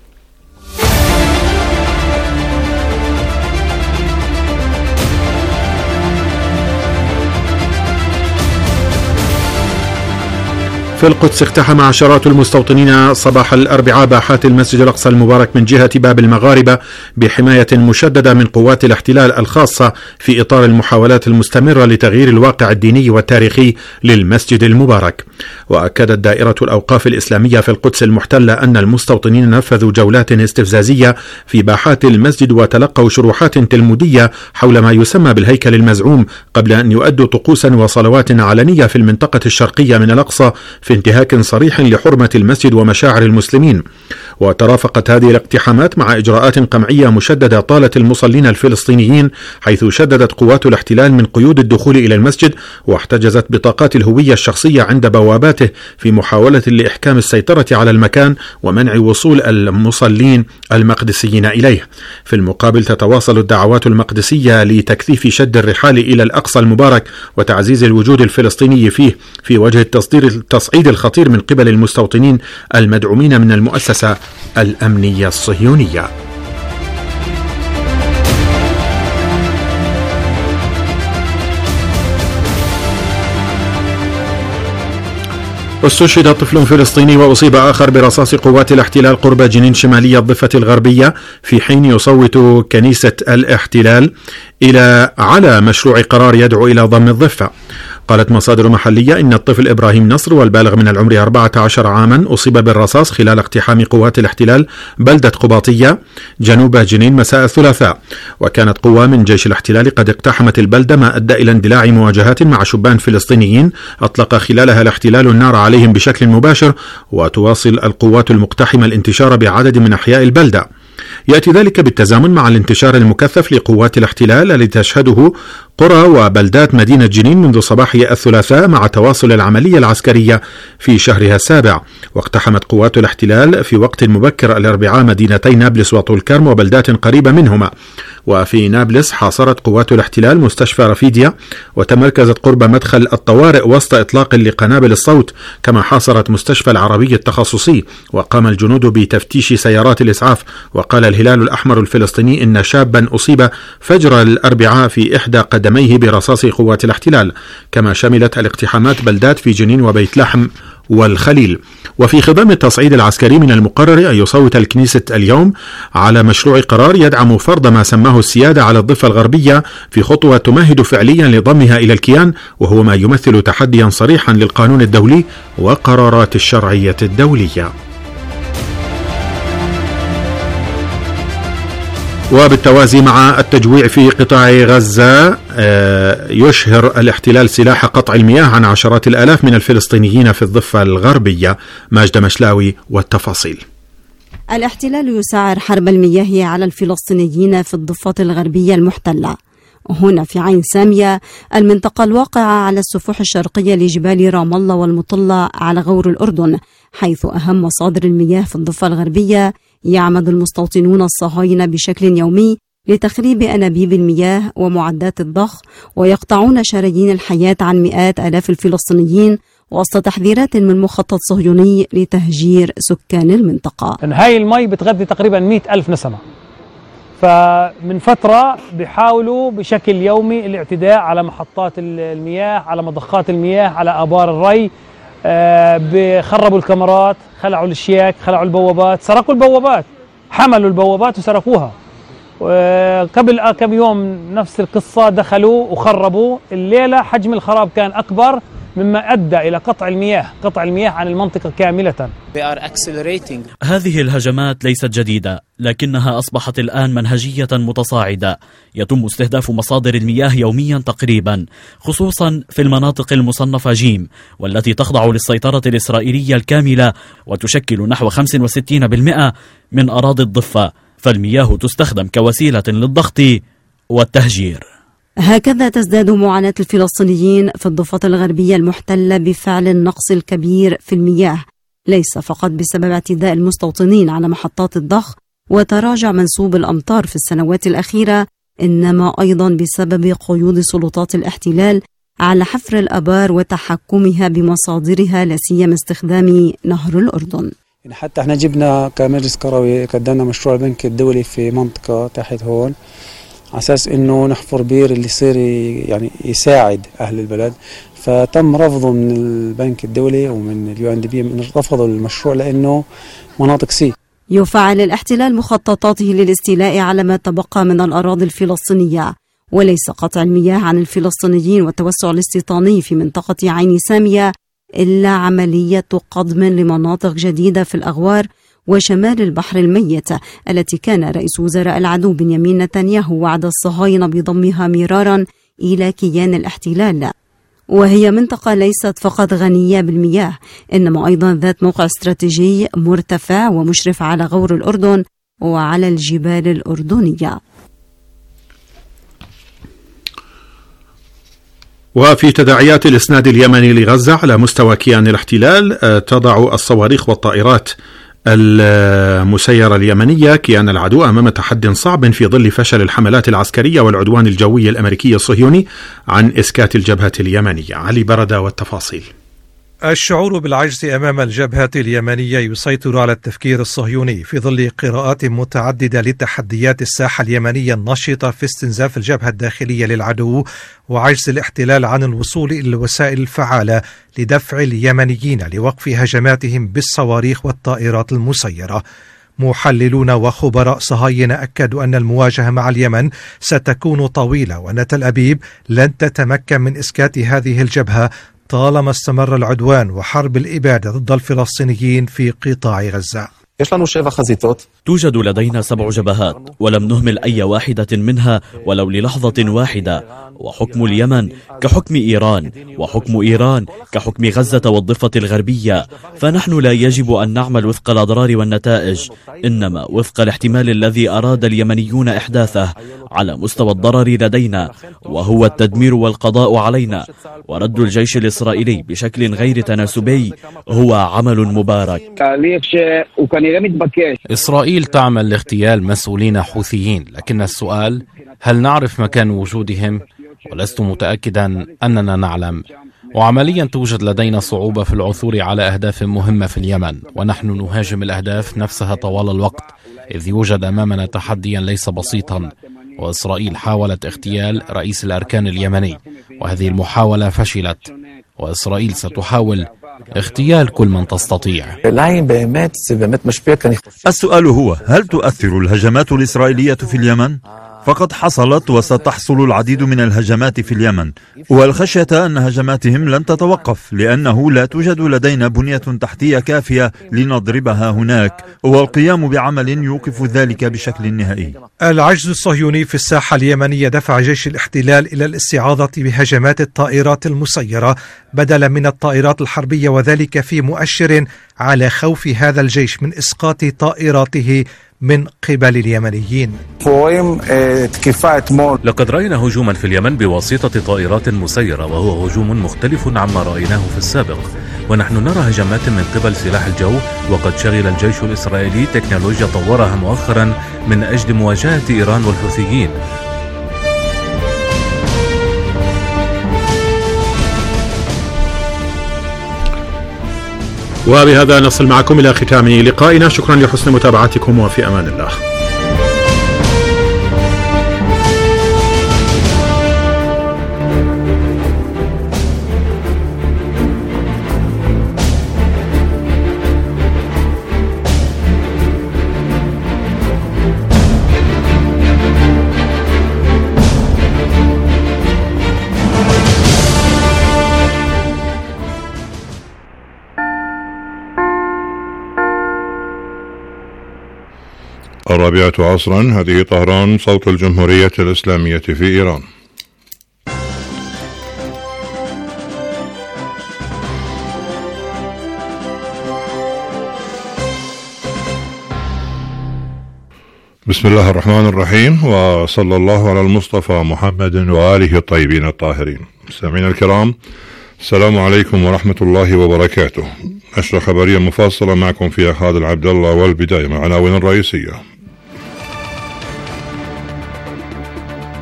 في القدس اقتحم عشرات المستوطنين صباح الأربعاء باحات المسجد الأقصى المبارك من جهة باب المغاربة بحماية مشددة من قوات الاحتلال الخاصة في إطار المحاولات المستمرة لتغيير الواقع الديني والتاريخي للمسجد المبارك. وأكدت دائرة الأوقاف الإسلامية في القدس المحتلة أن المستوطنين نفذوا جولات استفزازية في باحات المسجد وتلقوا شروحات تلمودية حول ما يسمى بالهيكل المزعوم قبل أن يؤدوا طقوسا وصلوات علنية في المنطقة الشرقية من الأقصى في انتهاك صريح لحرمة المسجد ومشاعر المسلمين. وترافقت هذه الاقتحامات مع إجراءات قمعية مشددة طالت المصلين الفلسطينيين، حيث شددت قوات الاحتلال من قيود الدخول إلى المسجد واحتجزت بطاقات الهوية الشخصية عند بواباته في محاولة لإحكام السيطرة على المكان ومنع وصول المصلين المقدسيين إليه. في المقابل تتواصل الدعوات المقدسية لتكثيف شد الرحال إلى الأقصى المبارك وتعزيز الوجود الفلسطيني فيه في وجه التصدير التصعيد الخطير من قبل المستوطنين المدعومين من المؤسسة الأمنية الصهيونية. استشهد طفل فلسطيني وأصيب آخر برصاص قوات الاحتلال قرب جنين شمالية الضفة الغربية في حين يصوت كنيسة الاحتلال إلى على مشروع قرار يدعو إلى ضم الضفة. قالت مصادر محلية إن الطفل إبراهيم نصر والبالغ من العمر أربعة عشر عاما أصيب بالرصاص خلال اقتحام قوات الاحتلال بلدة قباطية جنوب جنين مساء الثلاثاء. وكانت قوى من جيش الاحتلال قد اقتحمت البلدة ما أدى إلى اندلاع مواجهات مع شبان فلسطينيين أطلق خلالها الاحتلال النار عليهم بشكل مباشر، وتواصل القوات المقتحمة الانتشار بعدد من أحياء البلدة. يأتي ذلك بالتزامن مع الانتشار المكثف لقوات الاحتلال الذي تشهده قرى وبلدات مدينة جنين منذ صباح الثلاثاء مع تواصل العملية العسكرية في شهرها السابع. واقتحمت قوات الاحتلال في وقت مبكر الأربعاء مدينتي نابلس وطول كرم وبلدات قريبة منهما. وفي نابلس حاصرت قوات الاحتلال مستشفى رفيديا وتمركزت قرب مدخل الطوارئ وسط إطلاق لقنابل الصوت، كما حاصرت مستشفى العربي التخصصي. وقام الجنود بتفتيش سيارات الإسعاف. وقال الهلال الأحمر الفلسطيني إن شابا أصيب فجر الأربعاء في إحدى قدميه برصاص قوات الاحتلال. كما شملت الاقتحامات بلدات في جنين وبيت لحم والخليل. وفي خضم التصعيد العسكري من المقرر أن يصوت الكنيسة اليوم على مشروع قرار يدعم فرض ما سماه السيادة على الضفة الغربية في خطوة تمهد فعليا لضمها إلى الكيان، وهو ما يمثل تحديا صريحا للقانون الدولي وقرارات الشرعية الدولية. وبالتوازي مع التجويع في قطاع غزة يشهر الاحتلال سلاح قطع المياه عن عشرات الآلاف من الفلسطينيين في الضفة الغربية. ماجدة مشلاوي والتفاصيل. الاحتلال يسعر حرب المياه على الفلسطينيين في الضفة الغربية المحتلة. هنا في عين سامية، المنطقة الواقعة على السفوح الشرقية لجبال رام الله والمطلة على غور الأردن، حيث أهم مصادر المياه في الضفة الغربية، يعمد المستوطنون الصهاينة بشكل يومي لتخريب أنابيب المياه ومعدات الضخ، ويقطعون شرايين الحياة عن مئات آلاف الفلسطينيين وسط تحذيرات من مخطط صهيوني لتهجير سكان المنطقة. هاي المي بتغذي تقريبا مئة ألف نسمة، فمن فترة بيحاولوا بشكل يومي الاعتداء على محطات المياه، على مضخات المياه، على آبار الري. آه بخربوا الكاميرات، خلعوا الشياك، خلعوا البوابات، سرقوا البوابات، حملوا البوابات وسرقوها. آه قبل كم يوم نفس القصة، دخلوا وخربوا. الليلة حجم الخراب كان أكبر مما أدى إلى قطع المياه قطع المياه عن المنطقة كاملة. هذه الهجمات ليست جديدة، لكنها أصبحت الآن منهجية متصاعدة. يتم استهداف مصادر المياه يوميا تقريبا، خصوصا في المناطق المصنفة جيم، والتي تخضع للسيطرة الإسرائيلية الكاملة وتشكل نحو خمسة وستين بالمئة من أراضي الضفة. فالمياه تستخدم كوسيلة للضغط والتهجير. هكذا تزداد معاناة الفلسطينيين في الضفة الغربية المحتلة بفعل النقص الكبير في المياه، ليس فقط بسبب اعتداء المستوطنين على محطات الضخ وتراجع منسوب الأمطار في السنوات الأخيرة، إنما أيضا بسبب قيود سلطات الاحتلال على حفر الآبار وتحكمها بمصادرها، لا سيما استخدام نهر الأردن. يعني حتى احنا جبنا كمجلس قروي قدمنا مشروع البنك الدولي في منطقة تحت هون على أساس إنه نحفر بير اللي يصير يعني يساعد أهل البلد، فتم رفضه من البنك الدولي ومن اليو ان دي بي، رفضوا المشروع لأنه مناطق سي. يفعل الاحتلال مخططاته للاستيلاء على ما تبقى من الأراضي الفلسطينية، وليس قطع المياه عن الفلسطينيين والتوسع الاستيطاني في منطقة عين سامية إلا عملية قضم لمناطق جديدة في الأغوار وشمال البحر الميت، التي كان رئيس وزراء العدو بنيامين نتنياهو وعد الصهاينة بضمها مرارا إلى كيان الاحتلال. وهي منطقة ليست فقط غنية بالمياه، إنما أيضا ذات موقع استراتيجي مرتفع ومشرف على غور الأردن وعلى الجبال الأردنية. وفي تداعيات الإسناد اليمني لغزة على مستوى كيان الاحتلال، تضع الصواريخ والطائرات المسيرة اليمنية كيان العدو أمام تحد صعب في ظل فشل الحملات العسكرية والعدوان الجوي الأمريكي الصهيوني عن إسكات الجبهة اليمنية. علي بردة والتفاصيل. الشعور بالعجز أمام الجبهة اليمنية يسيطر على التفكير الصهيوني في ظل قراءات متعددة لتحديات الساحة اليمنية النشطة في استنزاف الجبهة الداخلية للعدو، وعجز الاحتلال عن الوصول إلى الوسائل الفعالة لدفع اليمنيين لوقف هجماتهم بالصواريخ والطائرات المسيرة. محللون وخبراء صهاينة أكدوا أن المواجهة مع اليمن ستكون طويلة، وأن تل أبيب لن تتمكن من إسكات هذه الجبهة طالما استمر العدوان وحرب الإبادة ضد الفلسطينيين في قطاع غزة. توجد لدينا سبع جبهات ولم نهمل أي واحدة منها ولو للحظة واحدة، وحكم اليمن كحكم إيران، وحكم إيران كحكم غزة والضفة الغربية، فنحن لا يجب أن نعمل وفق الأضرار والنتائج، إنما وفق الاحتمال الذي أراد اليمنيون إحداثه على مستوى الضرر لدينا، وهو التدمير والقضاء علينا. ورد الجيش الإسرائيلي بشكل غير تناسبي هو عمل مبارك. إسرائيل تعمل لاغتيال مسؤولين حوثيين، لكن السؤال هل نعرف مكان وجودهم؟ ولست متأكدا أننا نعلم. وعمليا توجد لدينا صعوبة في العثور على أهداف مهمة في اليمن، ونحن نهاجم الأهداف نفسها طوال الوقت، إذ يوجد أمامنا تحديا ليس بسيطا. وإسرائيل حاولت اغتيال رئيس الأركان اليمني، وهذه المحاولة فشلت، وإسرائيل ستحاول اغتيال كل من تستطيع. السؤال هو هل تؤثر الهجمات الإسرائيلية في اليمن؟ فقد حصلت وستحصل العديد من الهجمات في اليمن، والخشية أن هجماتهم لن تتوقف، لأنه لا توجد لدينا بنية تحتية كافية لنضربها هناك، والقيام بعمل يوقف ذلك بشكل نهائي. العجز الصهيوني في الساحة اليمنية دفع جيش الاحتلال إلى الاستعاضة بهجمات الطائرات المسيرة بدلا من الطائرات الحربية، وذلك في مؤشر على خوف هذا الجيش من إسقاط طائراته من قبل اليمنيين. لقد رأينا هجوما في اليمن بواسطة طائرات مسيرة، وهو هجوم مختلف عما رأيناه في السابق، ونحن نرى هجمات من قبل سلاح الجو، وقد شغل الجيش الإسرائيلي تكنولوجيا طورها مؤخرا من أجل مواجهة إيران والحوثيين. وبهذا نصل معكم إلى ختام لقائنا. شكرا لحسن متابعتكم، وفي أمان الله. الرابعة عصرا، هذه طهران، صوت الجمهورية الإسلامية في إيران. بسم الله الرحمن الرحيم، وصلى الله على المصطفى محمد وآله الطيبين الطاهرين. مستمعينا الكرام، السلام عليكم ورحمة الله وبركاته. نشرة خبرية مفصلة معكم فيها خالد عبد الله، والبداية مع العناوين الرئيسية.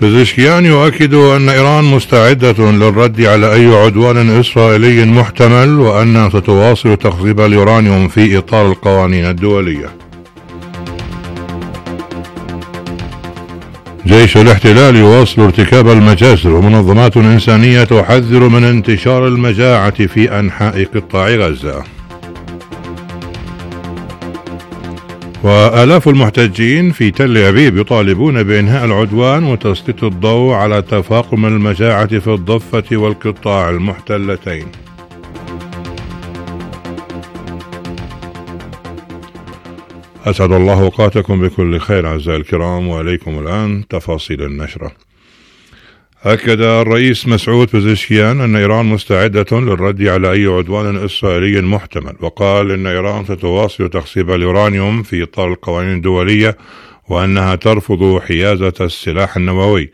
بزشكيان يؤكد أن إيران مستعدة للرد على أي عدوان إسرائيلي محتمل، وأنها ستواصل تخزيب اليورانيوم في إطار القوانين الدولية. جيش الاحتلال يواصل ارتكاب المجازر، ومنظمات إنسانية تحذر من انتشار المجاعة في أنحاء قطاع غزة. وآلاف المحتجين في تل أبيب يطالبون بإنهاء العدوان وتسليط الضوء على تفاقم المجاعة في الضفة والقطاع المحتلتين. أسعد الله أوقاتكم بكل خير أعزائي الكرام، وإليكم الآن تفاصيل النشرة. أكد الرئيس مسعود بزشكيان أن إيران مستعدة للرد على أي عدوان إسرائيلي محتمل، وقال إن إيران ستواصل تخصيب اليورانيوم في إطار القوانين الدولية، وأنها ترفض حيازة السلاح النووي.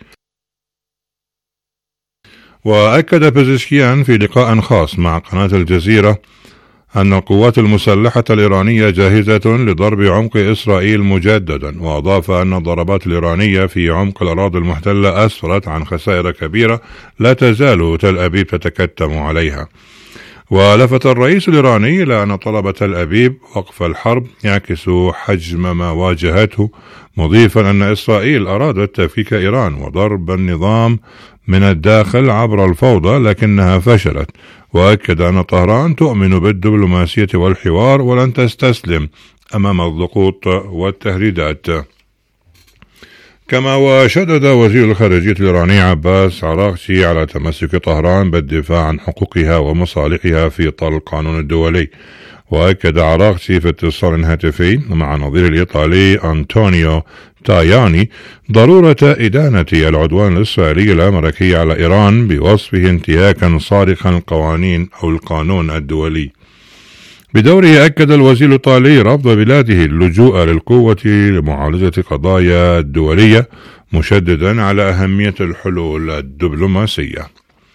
وأكد بزشكيان في لقاء خاص مع قناة الجزيرة أن القوات المسلحة الإيرانية جاهزة لضرب عمق إسرائيل مجددا، وأضاف أن الضربات الإيرانية في عمق الأراضي المحتلة أسفرت عن خسائر كبيرة لا تزال تل أبيب تتكتم عليها. ولفت الرئيس الإيراني إلى أن طلب تل أبيب وقف الحرب يعكس حجم ما واجهته، مضيفا أن إسرائيل أرادت تفكيك إيران وضرب النظام من الداخل عبر الفوضى لكنها فشلت. وأكد أن طهران تؤمن بالدبلوماسية والحوار ولن تستسلم أمام الضغوط والتهديدات. كما وشدد وزير الخارجية الإيراني عباس عراقچي على تمسك طهران بالدفاع عن حقوقها ومصالحها في إطار القانون الدولي. وأكد عراقچي في اتصال هاتفي مع نظيره الإيطالي أنطونيو تاياني ضرورة إدانة العدوان الإسرائيلي الأمريكي على إيران بوصفه انتهاكا صارخا القوانين أو القانون الدولي. بدوره أكد الوزير الإيطالي رفض بلاده اللجوء للقوة لمعالجة قضايا الدولية، مشددا على أهمية الحلول الدبلوماسية.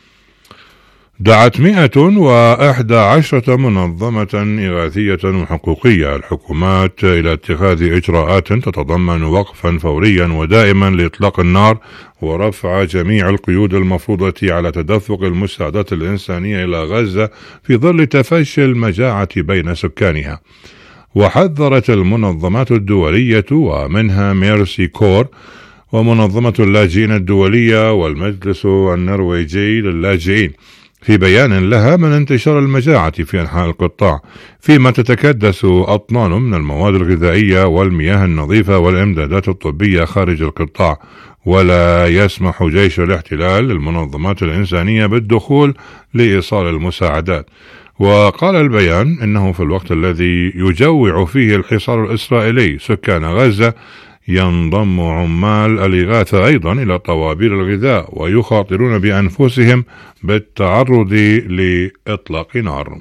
دعت مئة وإحدى عشرة منظمة إغاثية وحقوقية الحكومات إلى اتخاذ إجراءات تتضمن وقفا فوريا ودائما لإطلاق النار ورفع جميع القيود المفروضة على تدفق المساعدات الإنسانية إلى غزة في ظل تفشي المجاعة بين سكانها. وحذرت المنظمات الدولية ومنها ميرسي كور ومنظمة اللاجئين الدولية والمجلس النرويجي للاجئين في بيان لها من انتشار المجاعة في أنحاء القطاع، فيما تتكدس أطنان من المواد الغذائية والمياه النظيفة والإمدادات الطبية خارج القطاع، ولا يسمح جيش الاحتلال للمنظمات الإنسانية بالدخول لإيصال المساعدات. وقال البيان إنه في الوقت الذي يجوع فيه الحصار الإسرائيلي سكان غزة، ينضم عمال الإغاثة أيضا إلى طوابير الغذاء ويخاطرون بأنفسهم بالتعرض لإطلاق نار.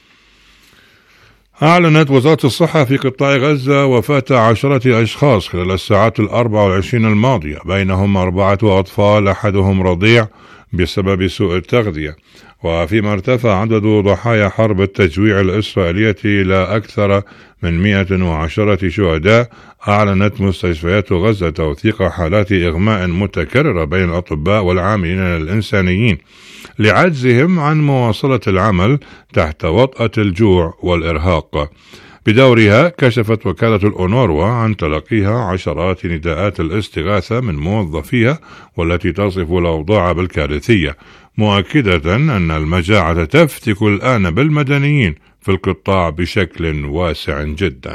أعلنت وزارة الصحة في قطاع غزة وفاة عشرة أشخاص خلال الساعات الأربع والعشرين الماضية، بينهم أربعة أطفال أحدهم رضيع بسبب سوء التغذية. وفيما ارتفع عدد ضحايا حرب التجويع الإسرائيلية إلى أكثر من مئة وعشرة شهداء، أعلنت مستشفيات غزة توثيق حالات إغماء متكررة بين الأطباء والعاملين الإنسانيين لعجزهم عن مواصلة العمل تحت وطأة الجوع والإرهاق. بدورها كشفت وكالة الأونروا عن تلقيها عشرات نداءات الاستغاثة من موظفيها والتي تصف الأوضاع بالكارثية، مؤكدة أن المجاعة تفتك الآن بالمدنيين في القطاع بشكل واسع جدا.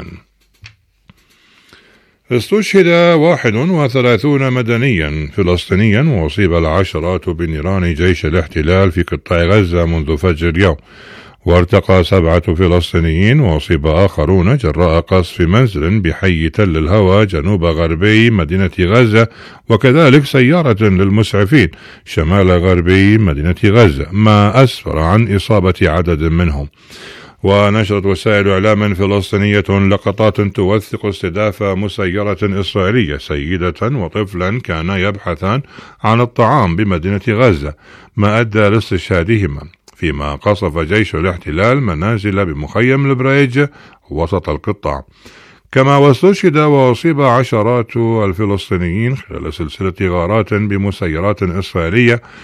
استشهد واحد وثلاثون مدنيا فلسطينيا وأصيب العشرات بنيران جيش الاحتلال في قطاع غزة منذ فجر اليوم، وارتقى سبعة فلسطينيين وأصيب آخرون جراء قصف منزل بحي تل الهوى جنوب غربي مدينة غزة، وكذلك سيارة للمسعفين شمال غربي مدينة غزة، ما أسفر عن إصابة عدد منهم. ونشرت وسائل إعلام فلسطينية لقطات توثق استهداف مسيرة إسرائيلية سيدة وطفلا كانا يبحثان عن الطعام بمدينة غزة، ما أدى لاستشهادهما، فيما قصف جيش الاحتلال منازل بمخيم البريج وسط القطاع. كما واستشهد وأصيب عشرات الفلسطينيين خلال سلسلة غارات بمسيرات إسرائيلية